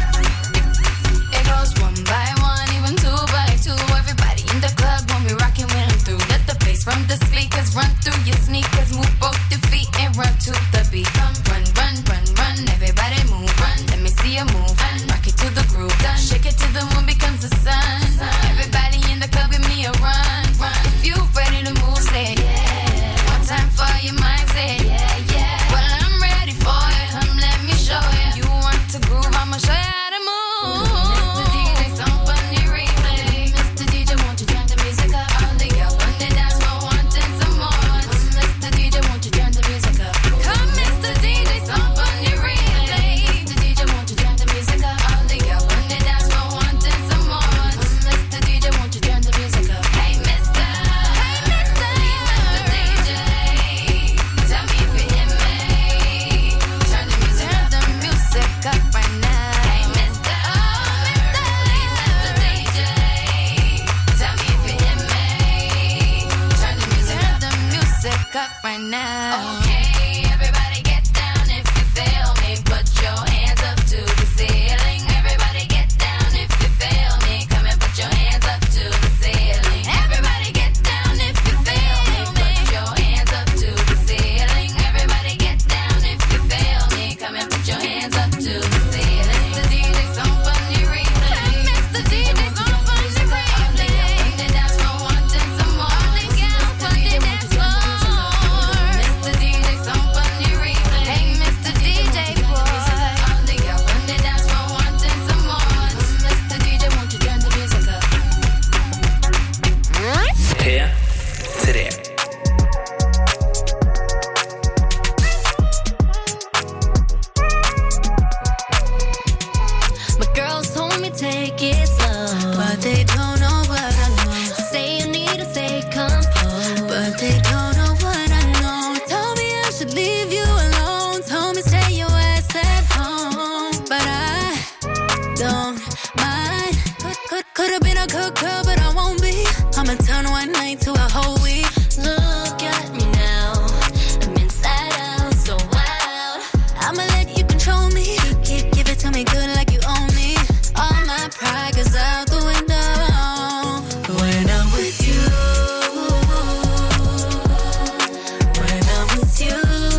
It goes one by one, even two by two. Everybody in the club when we rockin' when I'm through. Let the bass from the speakers run through your sneakers. Move both your feet and run to the beat. Come, run, run, run, run. Everybody move, run. Let me see you move. Run, rock it to the groove. Done. Shake it till the moon becomes the sun. Everybody in the club, give me a run, run. If you ready to move, say yeah. One time for your mind, say yeah, yeah. Well, I'm ready for it. Come, let me show you. You want to groove? I'ma show you how to move. mister D J, somebody replay. mister D J, won't you turn the music up? All the girls on the dance floor wanting some more. mister D J, won't you turn the music up? Come, mister D J, somebody replay. mister D J, won't you turn the music up? All the girls on the dance floor wanting some more. mister D J, won't you turn the music up? Hey, mister, hey, mister, please, mister D J, tell me if you hear me. Turn the music up. Turn the music up right now. Hey, mister, oh, mister, please, mister D J, tell me if you hear me. Turn the music up. Turn the music up right now. Okay, everybody get down if you feel me. Put your hands up to the ceiling. Everybody get down if you feel me. Come and put your hands up to the ceiling. Everybody get down if you feel me. Put your hands up to the ceiling. Everybody get down if you feel me. Come and put your hands up to the ceiling. mister D J, somebody replay. mister D J, somebody replay. On the dance floor wanting some more. On the dance floor. mister D J, somebody replay. Hey, mister D J boy. On the girls on the dance floor wanting some more. mister D J, won't you turn the music up? P tre. My girls told me take it slow, but they don't know what I know. Say you need to stay composed, but they don't know what I know. Told me I should leave you alone. Told me stay your ass at home, but I don't mind. Could, could, could have been a good girl, but I won't be. I'ma turn one night to a whole week. Look at me now, I'm inside out, so wild. I'ma let you control me. Give, give it to me good like you own me. All my pride goes out the window when I'm with you. When I'm with you.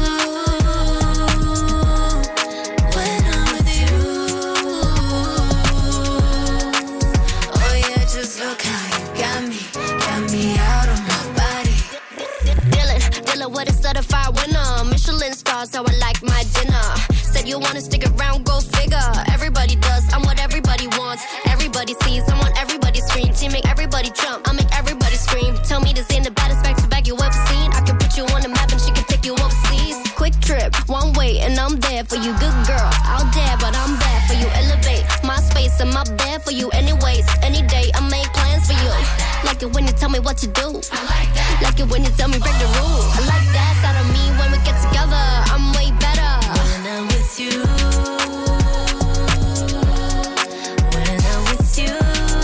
When I'm with you. Oh yeah, just look how you got me. Got me out of my body. Dylan, Dylan with a certified winner. Michelin stars, how I like my dinner. Said you wanna stick around, go figure. Everybody does, I'm what everybody wants. Everybody sees, I'm on everybody's screen. Team make everybody jump, I make everybody scream. Tell me this ain't the baddest back to back you ever seen. I can put you on the map and she can take you overseas. Quick trip, one way and I'm there for you. Good girl, out there but I'm bad for you. Elevate my space and my bed for you anyways. Any day me what to do. I like that. Like it when you tell me break the rules. I like that side of me when we get together. I'm way better when I'm with you. When I'm with you.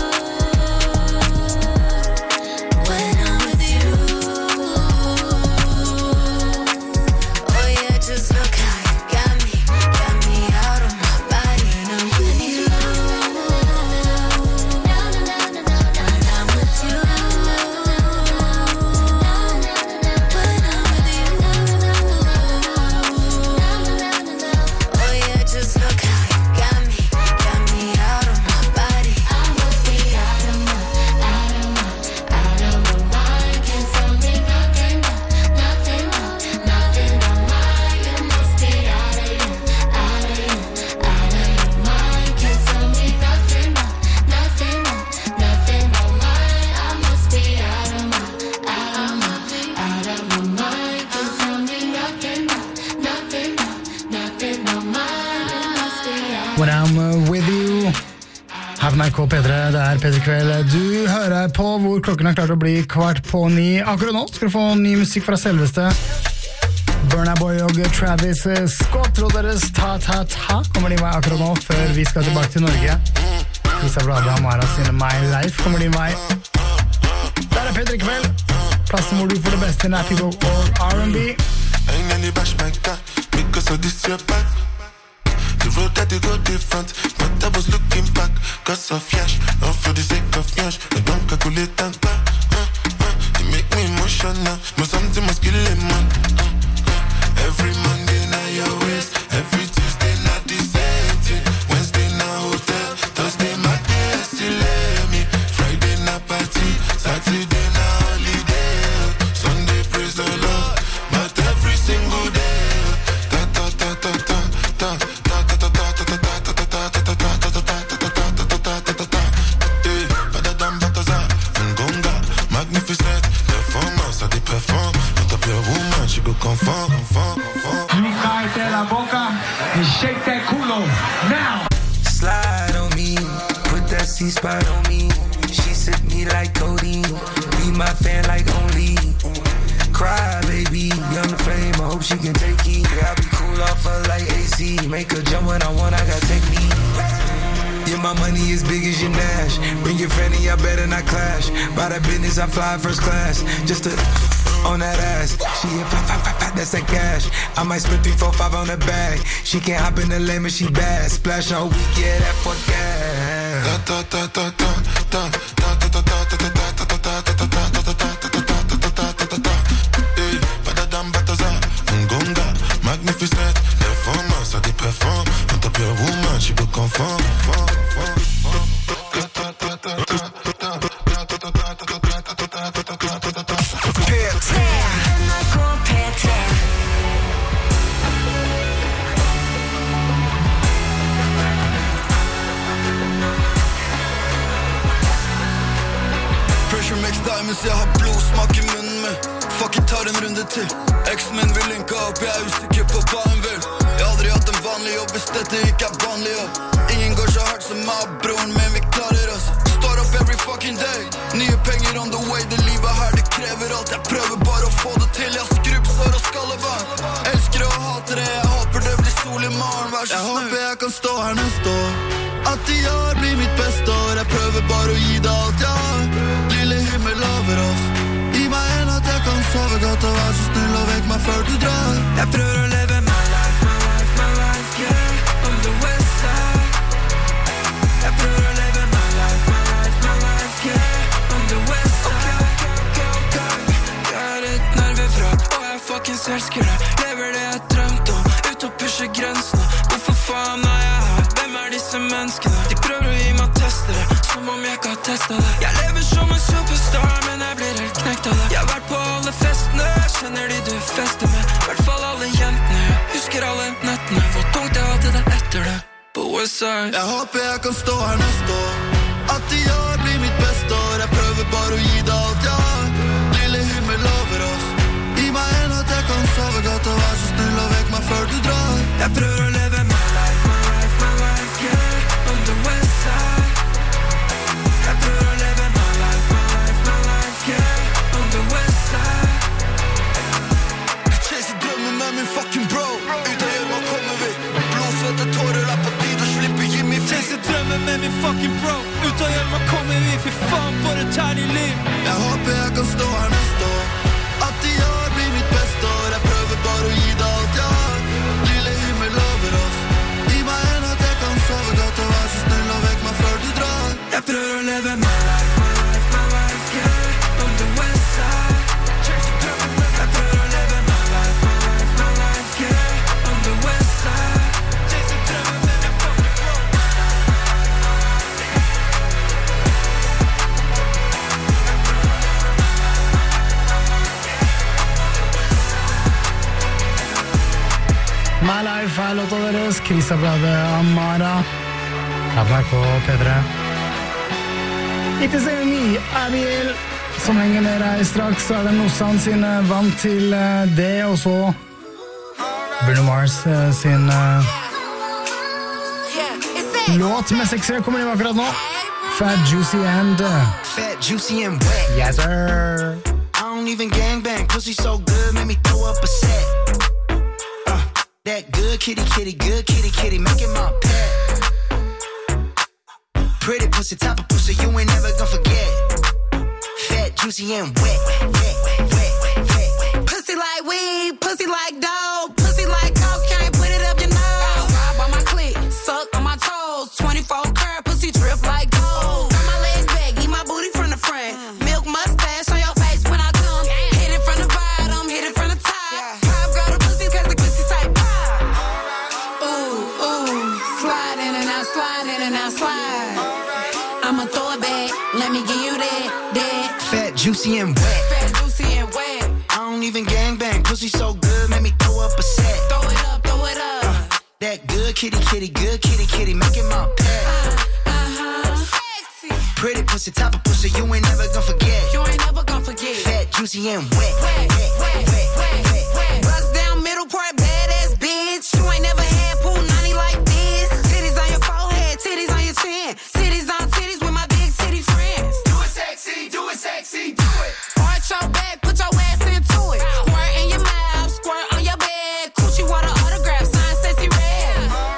When I'm with you. Oh yeah, just look how you got me. Got me out of my body. When I'm with you. When I'm with you. Her på N R K P tre, det er P tre Kveld. Du hører på hvor klokken er klart å bli kvart på ni. Akkurat nå skal du få ny musikk fra selveste Burna Boy og Travis Scott. Og deres Ta Ta Ta kommer de med akkurat nå, før vi skal tilbake til Norge. Lisa Blade Amara sine My Life kommer de med. Der er P tre Kveld, plassen hvor du får det beste rap, hiphop og R and B. Ain't any bash my guy, because of this your back. The road that they go different, but I was looking back. Cause of flash, not for the sake of flash. I don't calculate and back. uh, uh, It make me emotional, but something must kill him, man. uh, uh, Every Monday now your waist, every Tuesday not the same thing. Wednesday now hotel, Thursday my day I still let me. Friday now party, Saturday now holiday. Sunday praise the Lord, but every single day. Ta ta ta ta ta ta. Confirm, confirm, confirm. You cállate la boca and shake that culo now. Slide on me, put that C-spot on me. She sip me like codeine, be my fan like only. Cry, baby, young flame, I hope she can take it. I'll be cool off her like A C. Make her jump when I want, I got technique. Yeah, my money is big as your Nash. Bring your friend and y'all better not clash. By that business, I fly first class. Just to on that ass. She hit five, five, five, five, that's that cash. I might spend three, four, five on the bag. She can't hop in the lane, but she bad. Splash on week, yeah, that fuck gas. Ta ta ta ta ta ta ta ta ta ta ta ta ta ta ta ta ta ta ta ta. Hey, badadam bataza, ngonga, magnificent. Performance, I did perform. On top your woman, she go conform. Diamonds, jeg har blodsmak i munnen min. Fuck, jeg tar en runde til. Eksen min vil linke opp, jeg er usikker på hva hun vil. Jeg har aldri hatt en vanlig jobb hvis dette ikke er vanlig jobb. Ingen går så hardt som meg, broren, men vi klarer oss. Står opp every fucking day. Nye penger on the way, det livet her, det krever alt. Jeg prøver bare å få det til, jeg har skrubbsår og skallebarn. Elsker å hate det, jeg håper det blir sol i morgen, vær så snill. Jeg håper jeg kan stå her neste år. At i år blir mitt beste år. Jeg prøver bare å gi deg alt jeg har. Lille himmel over oss. Gi meg en at jeg kan sove godt. Og vær så snill og vekk meg før du drar. Jeg prøver å leve my life, my life, my life, yeah. On the west side. Jeg prøver å leve my life, my life, my life, yeah. On the west side. Okay, okay, okay. Jeg er et nervefrø, og jeg fuckings elsker det. Lever det jeg drømte om, ut og pushe grensene. Hvorfor faen er jeg her? Hvem er disse menneskene? De prøver å gi meg testere, som om jeg ikke har testet det. Jeg lever som en superstar, men jeg blir helt knekt av det. Jeg har vært på alle festene, kjenner de du fester med. Hvertfall alle jentene, husker alle nettene. Hvor tungt jeg hadde det etter det på Westside. Jeg håper jeg kan stå her neste år. At i år blir mitt beste år. Jeg prøver bare å gi deg alt jeg har. Lille himmel over oss. Gi meg en at jeg kan sove godt. Og vær så snill og vekk meg før du drar. Jeg prøver å leve my life, my life, my life, yeah. On the west side. Jeg prøver å leve my life, my life, my life, yeah. My Life er låta deres, Krisablade Amara. Her på N R K P3. Ikke se me, Abiel, som henger med deg straks. Så er det Nossan sin vant til det, og så Bruno Mars sin låt med sexy kommer inn akkurat nå. Fat, Juicy and Fat, Juicy and wet. Yes, sir. I don't even gangbang, pussy so good, make me throw up a set. Uh, that good kitty, kitty, good kitty, kitty, make it my pet. Pretty pussy, top of pussy, you ain't never gonna forget. Fat, juicy, and wet, wet, wet, wet, wet. Pussy like weed, pussy like dog, pussy like cocaine, put it up your nose. Ride by my clit, suck on my toes, twenty-four karat pussy drip like gold. Turn my legs back, eat my booty from the front. Milk mustache on your face when I come. Hit it from the bottom, hit it from the top. Pop girl the pussy cause the pussy say pop. Ooh, ooh, slide in and out, slide in and out, slide. I'ma throw it back, let me give you that, that. Fat, juicy, and wet. Fat, juicy, and wet. I don't even gangbang, pussy so good, make me throw up a set. Throw it up, throw it up. Uh, that good kitty, kitty, good kitty, kitty, make it my pet. Uh, uh-huh. Sexy. Pretty pussy, top of pussy, you ain't never gonna forget. You ain't never gonna forget. Fat, juicy, and wet. Wet, wet, wet, wet, wet, wet. Bust down middle part, badass bitch. You ain't never had pool ninety like this. Titties on your forehead, titties on your chin. Titties on titties with my big titty friends. Do it sexy, do it sexy, do it. Arch your back, put your ass into it. Squirt in your mouth, squirt on your bed. Coochie water autograph, sign sexy red.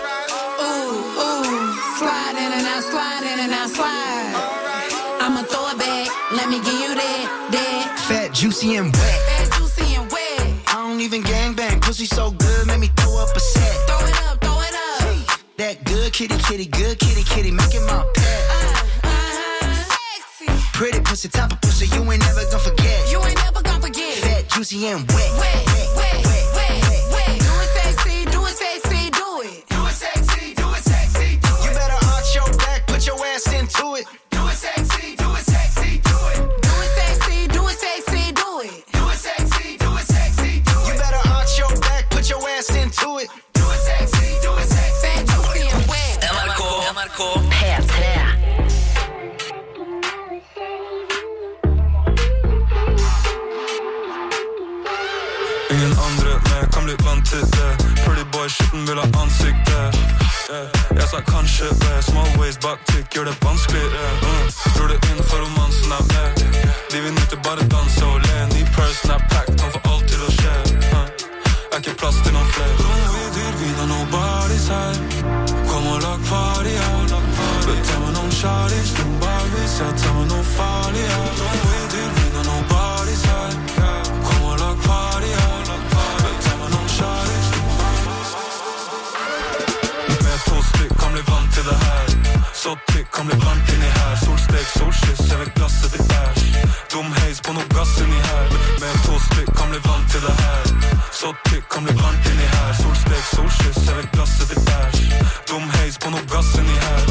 Ooh, ooh, slide in and out, slide in and out, slide. I'ma throw it back, let me give you that, that. Fat, juicy, and wet. Fat, juicy, and wet. I don't even gangbang, pussy so good, make me throw up a set. Throw it up, throw it up. That good kitty, kitty, good kitty, kitty, make it my pet. Uh, uh-huh. Sexy. Pretty pussy, top of pussy, you ain't never gonna forget. You ain't never gonna forget. Fat, juicy, and wet. Wet, wet, wet, wet, wet. Do it sexy, do it sexy, do it. Do it sexy, do it sexy, do it. You better arch your back, put your ass into it. Do it sexy, do it sexy, do it. Do it sexy, do it sexy, do it. Do it sexy, do it sexy, do it. You better arch your back, put your ass into it. Do it sexy, do it sexy. Fat, juicy, and wet. N R K, N R K P tre. Ingen andre, men jeg kan bli vant til det. Pretty boy, shitten vil ha ansiktet. Yeah. Jeg sa kanskje det. Small waist, baktikk, gjør det vanskelig. Yeah. Uh. Tror det inn for romansen er med. Livet nytter bare danse og le. Ny person er packed, kan få alt til å skje. uh. Er ikke plass til noen flere. Don't we dyr, vi når nobody's her. Kom og lag party her. Ta med noen charlies, noen barbies. Ja, ta med noen farlig her. Don't we dyr, vi når nobody's her. Kom og lag party her. Ta med noen charlies. Med to stykk kan bli vant til det her. Så tykk kan bli varmt inni her. Solstek, solskyss, jeg vil glasset til bæsj. Dum heis på noe gass inni her. Med to stykk kan bli vant til det her. Så tykk kan bli varmt inni her. Solstek, solskyss, jeg vil glasset til bæsj. Dum heis på noe gass inni her.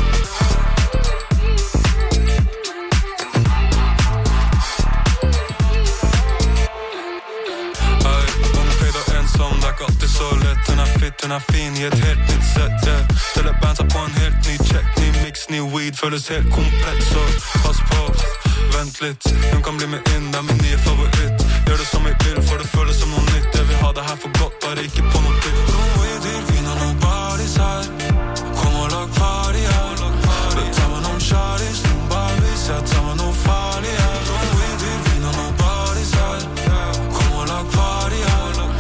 Ensom, det er ikke alltid så lett. Hun er fit, hun er fin i et helt nytt sett, yeah. Teller bandsa på en helt ny check. Ny mix, ny weed, føles helt komplett. Så pass på, vent litt. Hun kan bli med inn, det er min nye favoritt. Gjør det som jeg vil, for det føles som noe nytt. Jeg vil ha det her for godt, bare ikke på noe ditt. Rom og i dyr, vi når nobody's her. Kom og lag party her. Ta med noen charlies, noen barbies. Ja, ta med noen farlig her. Rom og i dyr, vi når nobody's her. Kom og lag party her.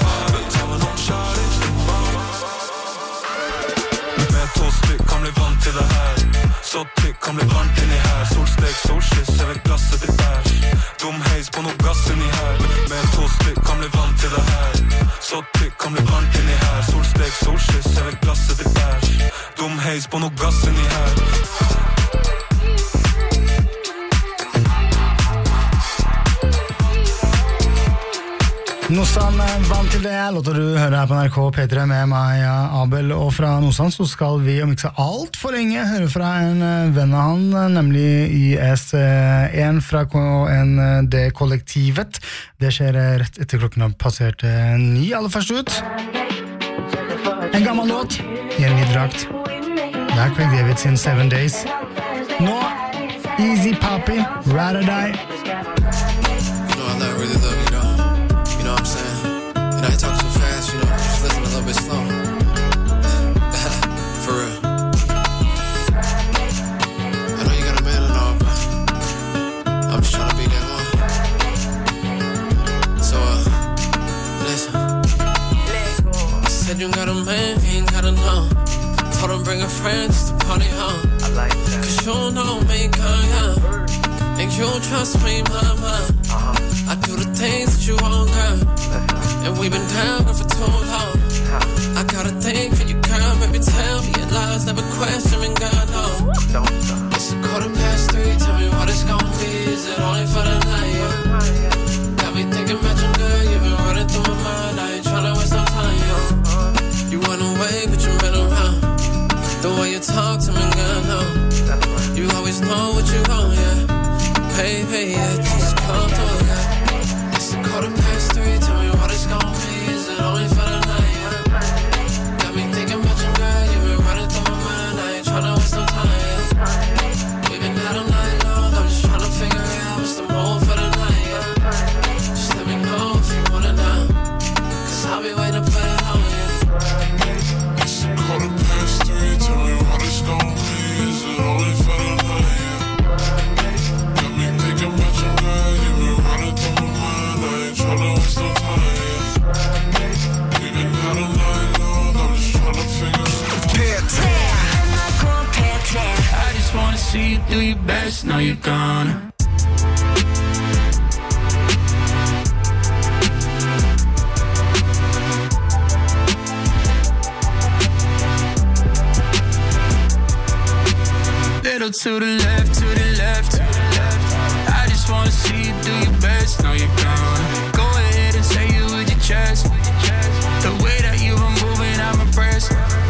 Kan bli vant til det her. Så tykk kan bli varmt inni her. Solstek, solskyss, jeg vil glasset til bæsj. Dum heis på noe gass inni her. Med to stykk kan bli vant til det her. Så tykk kan bli varmt inni her. Solstek, solskyss, jeg vil glasset til bæsj. Dum heis på noe gass inni her. Nossan vant til det. Låter du høre her på N R K P tre med meg, Abel. Og fra Nossan så skal vi om ikke så alt for lenge høre fra en venn av han, nemlig I S en fra K N D-kollektivet. Det skjer rett etter klokken har passert ni aller først ut. En gammel låt i en ny drakt. Det er Craig David sin Seven Days. Nå, Easy Poppy, Ride or Die. You know I love, really love you though. You know what I'm saying? And I talk too fast, you know, just listen a little bit slow. For real. I know you got a man and all, but I'm just trying to be that one. So, uh, listen. I said you got a man, he ain't gotta know. Told him bring a friend just to party home. I like that. Cause you don't know me, girl. And you don't trust me, mama. Uh-huh. I do the things that you want, girl. Uh-huh. And we've been down for too long. Uh-huh. I got a thing for you, girl. Baby, tell me your lies, never question me, girl, no. Don't, don't. It's a quarter past three, tell me what it's gonna be. Is it only for the night, yeah? Got me thinking about you, girl. You've been running through my mind. I ain't tryna waste no time, yeah. You went away, but you've been around. The way you talk to me, girl, no. You always know what you want, yeah. Baby, yeah, just come through, yeah. It's a quarter past three, tell me what it's gonna be. Is it only for the night, yeah? Got me thinking about you, girl. You've been running through my mind. I ain't tryna waste no time, yeah. We've been out all night long. I'm just tryna figure out what's the move for the night, yeah. Just let me know if you wanna know. Cause I'll be waiting to put it on, yeah. It's a quarter past three, tell me what it's gonna be. Is it only for the night, yeah? Got me thinking about you, girl. You've been running through my mind. I ain't tryna waste no time, yeah. We've been out all night long. I'm just tryna figure out. I just wanna see you do your best. Now you're gonna. Little to the left, to the left, to the left. I just wanna see you do your best. Now you're gonna go ahead and say it with your chest. The way that you were moving, I'm impressed.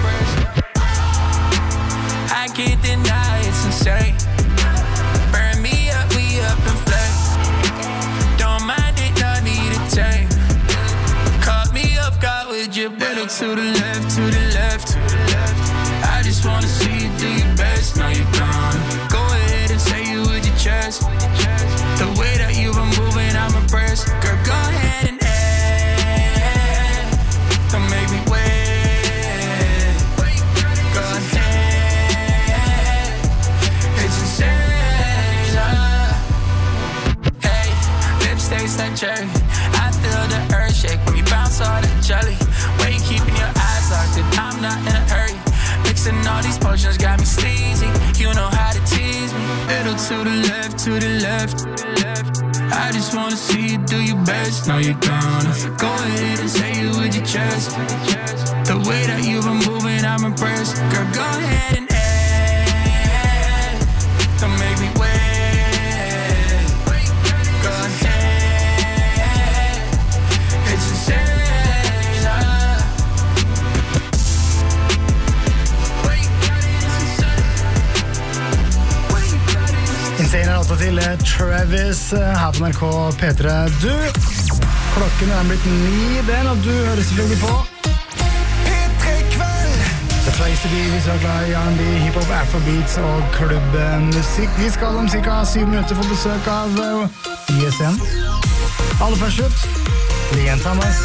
I can't deny it's insane. Burn me up, we up in flames. Don't mind it, no need a tame. Caught me off guard with your little to the left, to the left, to the left. I just wanna see you do your best. Now you're gone. Go ahead and say it with your chest. The way that you were moving, I'm impressed. Girl, go ahead and add. Don't make me wait. Go ahead. It's insane. Uh, hey, lips taste like cherry. I feel the earth shake when you bounce all the jelly. Way you keeping your eyes locked and I'm not in a hurry. Mixing all these potions got me sleazy. You know how to tease me. Little to the left, to the left. I just wanna see you do your best. Now you're gonna go ahead and say it with your chest. The way that you were moving, I'm impressed. Girl, go ahead and add. Don't make me wait. Go ahead. It's insane. Insane er altså til Travis her på N R K P tre. Du, klokken er blitt ni den, og du hører selvfølgelig på P tre Kveld. The place to be hvis du er glad i R and B, hiphop, afrobeats og klubbmusikk. Vi skal om cirka syv minutter få besøk av I S N. Alle først ut, Leon Thomas.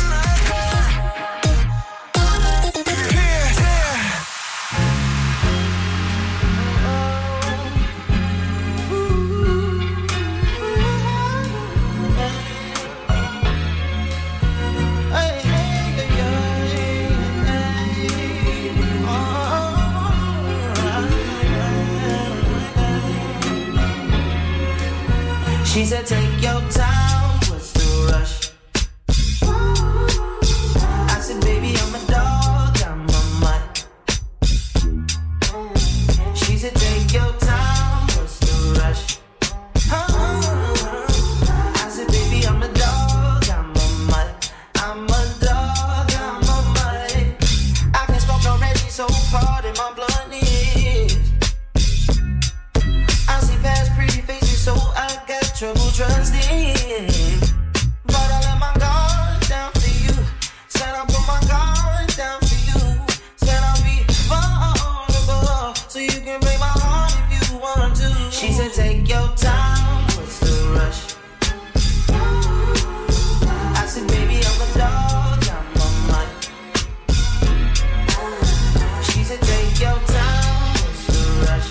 She said, take your time, what's the rush? your time, what's the rush? I said, baby, I'm a dog, I'm a mutt. She said, take your time, what's the rush?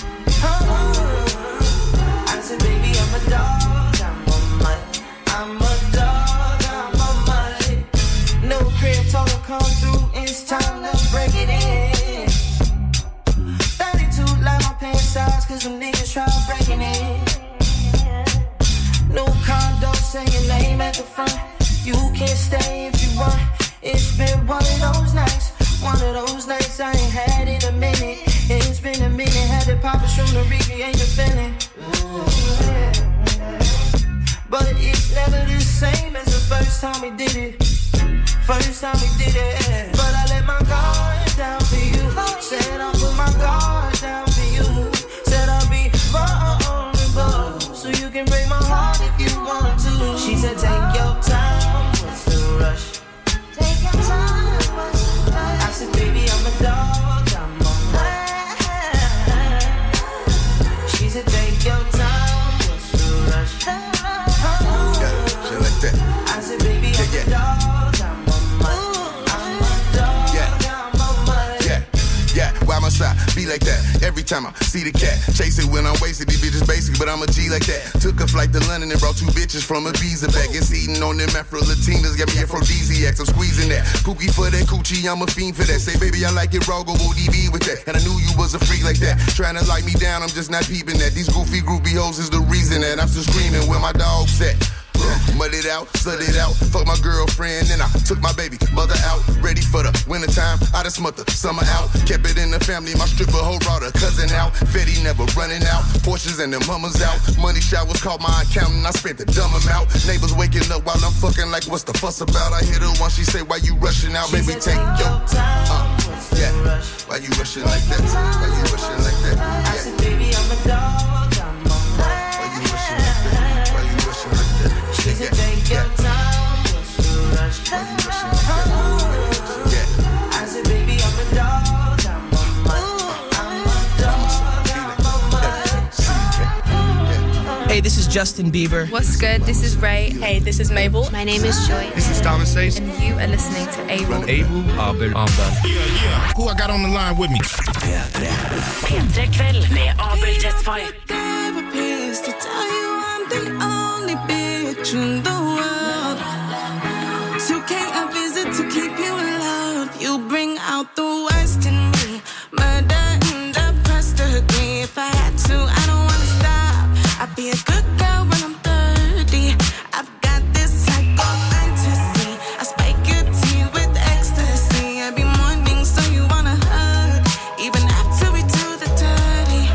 I said, baby, I'm a dog, I'm a mutt. I'm a dog, I'm a mutt. No crib talk to come through, it's time to break it in. thirty-two like my pants size, cause some niggas try breaking it. New condo, say your name at the front. You can stay if you want. It's been one of those nights, one of those nights I ain't had in a minute. It's been a minute, had to pop a shroom to recreate the feeling. But it's never the same as the first time we did it. First time we did it. But I let my guard down for you. Said I'll put my guard down for you. Said I'll be vulnerable, so you can break my heart if you want to. She said take your time, what's the rush? Take your time, what's the rush? I said baby I'm a dog, I'm a mutt. She said take your time, what's the rush? Yeah, shit like that. I said baby I'm yeah, yeah. a dog, I'm a mutt. I'm a dog, yeah. I'm a mutt. Yeah, yeah, why must I be like that? Every time I see the cat, chase it when I'm wasted. These bitches basic, but I'm a G like that. Took a flight to London and brought two bitches from Ibiza back. It's eating on them Afro-Latinas, got me aphrodisiacs. I'm squeezing that. Pookie for that coochie, I'm a fiend for that. Say, baby, I like it raw, go O D B with that. And I knew you was a freak like that. Trying to lock me down, I'm just not peeping that. These goofy, groupie hoes is the reason that I'm still screaming where my dog's at. Mud it out, slut it out, fuck my girlfriend, and I took my baby mother out, ready for the wintertime, I done smut the summer out, kept it in the family, my stripper hoe brought her cousin out, Fetty never running out, Porsches and them hummers out, money showers called my accountant, I spent the dumb amount, neighbors waking up while I'm fucking like what's the fuss about, I hit her once, she say why you rushing out, baby take your time, uh, yeah, why you rushing like that, why you rushing like that, yeah. I said baby I'm a dog, I'm a mutt. Why you rushing like that, why you rushing like that. She said take your time, what's the rush? Yeah. I said baby I'm a dog, I'm a mutt. I'm a dog, I'm a mutt. Hey, this is Justin Bieber. What's good? This is Ray. Hey, this is Mabel. My name is Joy. This is Thomas Ace. And you are listening to Able. Able, Abel, Abel. Yeah, yeah. Who I got on the line with me? P tre kväll med Abel Tesfaye. To tell you I'm the only bitch in the world. two K a visit to keep you in love. You bring out the worst in me. Murder in the first degree. If I had to, I don't wanna stop. I'd be a good girl when I'm thirty. I've got this psycho fantasy. I spike your tea with ecstasy. Every morning so you wanna hug. Even after we do the dirty.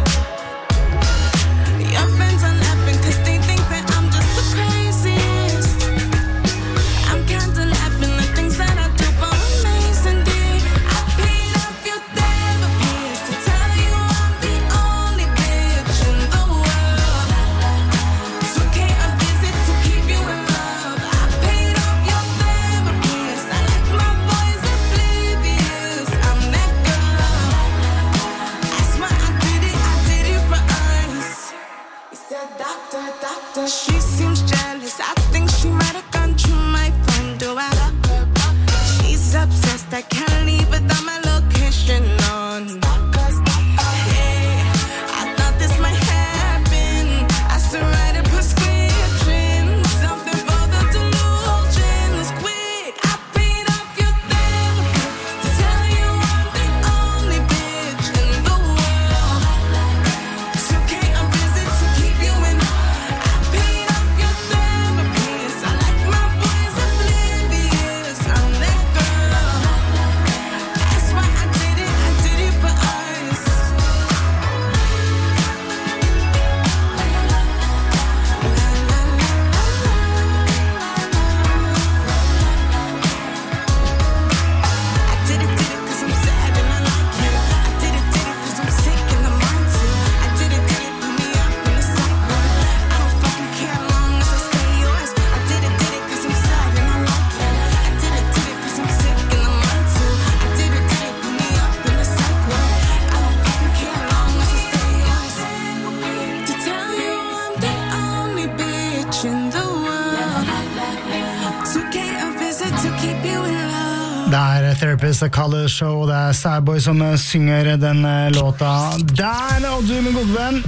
Your friends are laughing cause they think that I'm just the craziest. I'm kinda laughing at things that I do for amazing day. I paid off your therapist to tell you I'm the only bitch in the world. two K a visit to keep you in love. I paid off your therapist. I like my boys oblivious. I'm that girl. I swear I did it, I did it for us. He said, doctor, doctor. She seems jealous. I think she might have gone through my phone. Do I love her? She's obsessed. I can't leave without my location on. Hey, I thought this might happen. I still write a prescription. Something for the delusions. Quick, I paid off your therapist to tell you I'm the only bitch in the world. two K a visit to keep you in. I paid off your therapist. I like my boys oblivious. I'm that girl. Det er Therapist, det Color Show, det er Starboy som synger den låta der, og du min gode venn.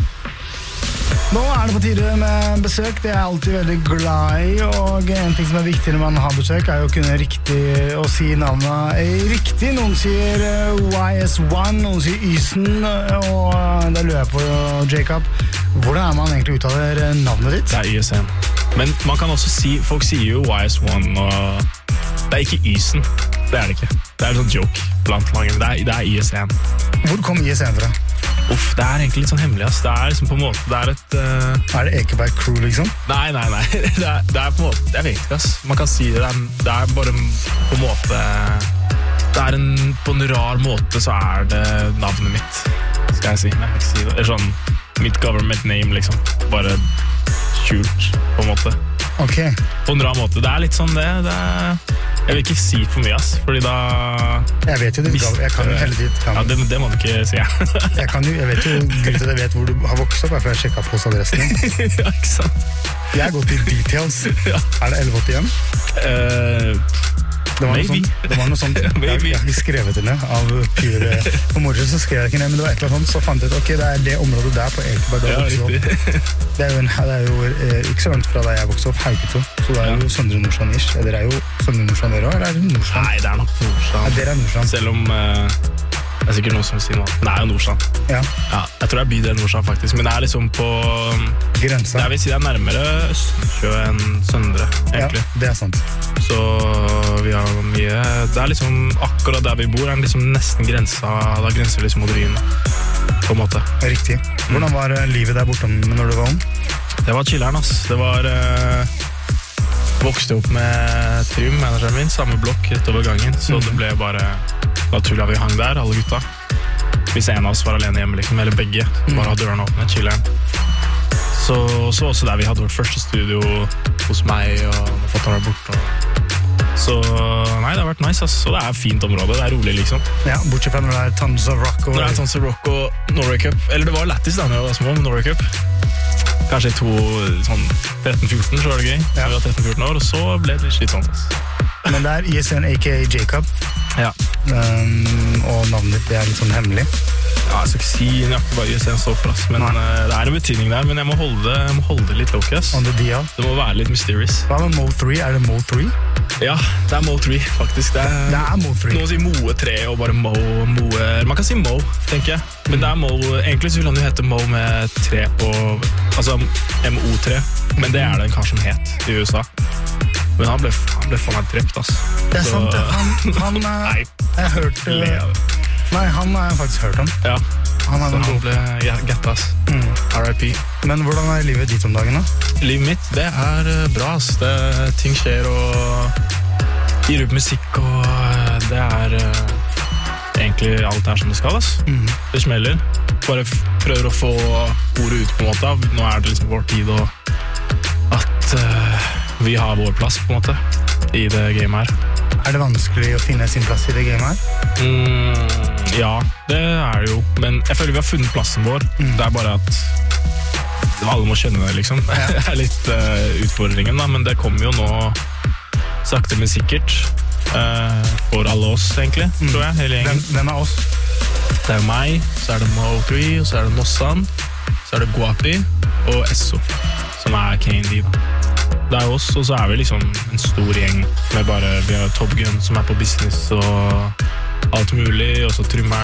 Nå er det på tide med besøk, det er jeg alltid veldig glad i, og en ting som er viktig når man har besøk er jo å kunne riktig å si navnet riktig. Noen sier Y S one, noen sier Ysen, og da lurer jeg på, Jacob, hvordan er man egentlig uttaler navnet ditt? Det er Y S N, men man kan også si, folk sier jo Y S one, og det er ikke Ysen. Det er det ikke. Det er en sånn joke blant mange, men det er, det er Y S N. Hvor kom Y S N fra? Uff, det er egentlig litt sånn hemmelig, ass. Det er liksom på en måte, det er et... Uh... Er det Ekeberg Crew, liksom? Nei, nei, nei. Det er, det er på en måte, jeg vet ikke, ass. Man kan si det, det er, det er bare på en måte... Det er en, på en rar måte så er det navnet mitt, skal jeg si. Nei, jeg kan ikke si det. Det er sånn, mitt government name, liksom. Bare skjult, på en måte. Ok. På en rar måte. Det er litt sånn det, det er... Jeg vil ikke si for mye, ass, fordi da... Jeg vet jo det, jeg kan jo hele tiden... Kan... Ja, det, det må du ikke si. jeg, kan jo, jeg vet jo, grunnen til at jeg vet hvor du har vokst opp, er for jeg har sjekket postadressen din. Ja, ikke sant. Jeg har gått til details. Ja. Er det elleve åttien? Uh, det var maybe. Noe sånt, det var noe sånt. Jeg, jeg har ikke skrevet det ned av pure... På morgen så skrev jeg ikke ned, men det var et eller annet sånt, så fant jeg ut, ok, det er det området der på Ekeberg. Ja, riktig. Det er jo, en, det er jo eh, ikke så langt fra da jeg vokste opp, Hauketo, så det er jo Søndre Nordstrand-ish. Dere er jo Søndre Nordstrand dere også, eller er det Nordstrand? Nei, det er nok Nordstrand. Ja, dere er Nordstrand. Selv om... Uh... Det er sikkert noen som vil si noe. Det er jo Nordstrand. Ja. Ja, jeg tror det er bydel Nordstrand faktisk, men det er liksom på... Grensa. Jeg vil si det er nærmere Østensjø enn Søndre, egentlig. Ja, det er sant. Så vi har mye... Det er liksom akkurat der vi bor, er liksom nesten grensa, da grenser liksom mot Ryen, på en måte. Riktig. Hvordan var livet der borte når du var ung? Det var chilleren, ass. Det var... Uh... Vokste opp med Trym, manageren min, samme blokk rett over gangen, så mm. det ble bare naturlig at vi hang der, alle gutta. Hvis en av oss var alene hjemme, liksom, eller begge, mm. bare hadde dørene åpne, chilleren. Så, så også der vi hadde vårt første studio hos meg, og fått han der bort. Og... Så nei, det har vært nice, ass. Og det er et fint område, det er rolig, liksom. Ja, bortsett fra når det er Tons of Rock og... Når det er Tons of Rock og Norway Cup, eller det var lættis da, når jeg var små med Norway Cup. Kanskje i to, sånn tretten fjorten, så var det gøy. Ja. Vi var tretten fjorten år, og så ble det litt slitsomt. Men det er Y S N, a k a. Jacob. Ja. Um, og navnet ditt er litt sånn hemmelig. Ja, jeg skal ikke si nøyaktig hva Y S N står for, ass. Men uh, det er en betydning der, men jeg må holde det, jeg må holde det litt low-key, ass. On the deal. Det må være litt mysterious. Hva med Mo tre? Er det Mo tre? Ja, det er Mo tre, faktisk. Det er, det er Mo tre. Noen sier Moe tre og bare Mo, Moe... Man kan si Mo, tenker jeg. Men det er Mo... Egentlig så vil han jo hete Mo med tre på... Altså M O tre. Men det er det en kar som het i U S A. Men han ble, han ble faen meg drept, ass. Det er så... sant, det. Han... han Nei, jeg har hørt... Uh... Nei, han har jeg faktisk hørt om. Ja, han, så han ble getta, ass. Mm. R I P. Men hvordan er livet ditt om dagen, da? Livet mitt, det er bra, ass. Det, ting skjer, og gir ut musikk, og det er uh, egentlig alt er som det skal, ass. Mm. Det smeller. Bare prøver å få ordet ut, på en måte. Nå er det liksom vår tid, og at uh, vi har vår plass, på en måte, i det gamet her. Er det vanskelig å finne sin plass i det gamet her? Mm, ja, det er det jo. Men jeg føler vi har funnet plassen vår. Mm. Det er bare at alle må skjønne det, liksom. Ja. Det er litt uh, utfordringen, da. Men det kommer jo nå sakte, men sikkert. Uh, for alle oss, egentlig, mm. tror jeg. Hele gjengen. Hvem, hvem er oss? Det er jo meg, så er det Mo tre, og så er det Nossan, så er det Guapi og Esso, som er K and D, da. Det er oss, og så er vi liksom en stor gjeng med bare, vi har Top Gun som er på business og alt mulig, og så Trymmer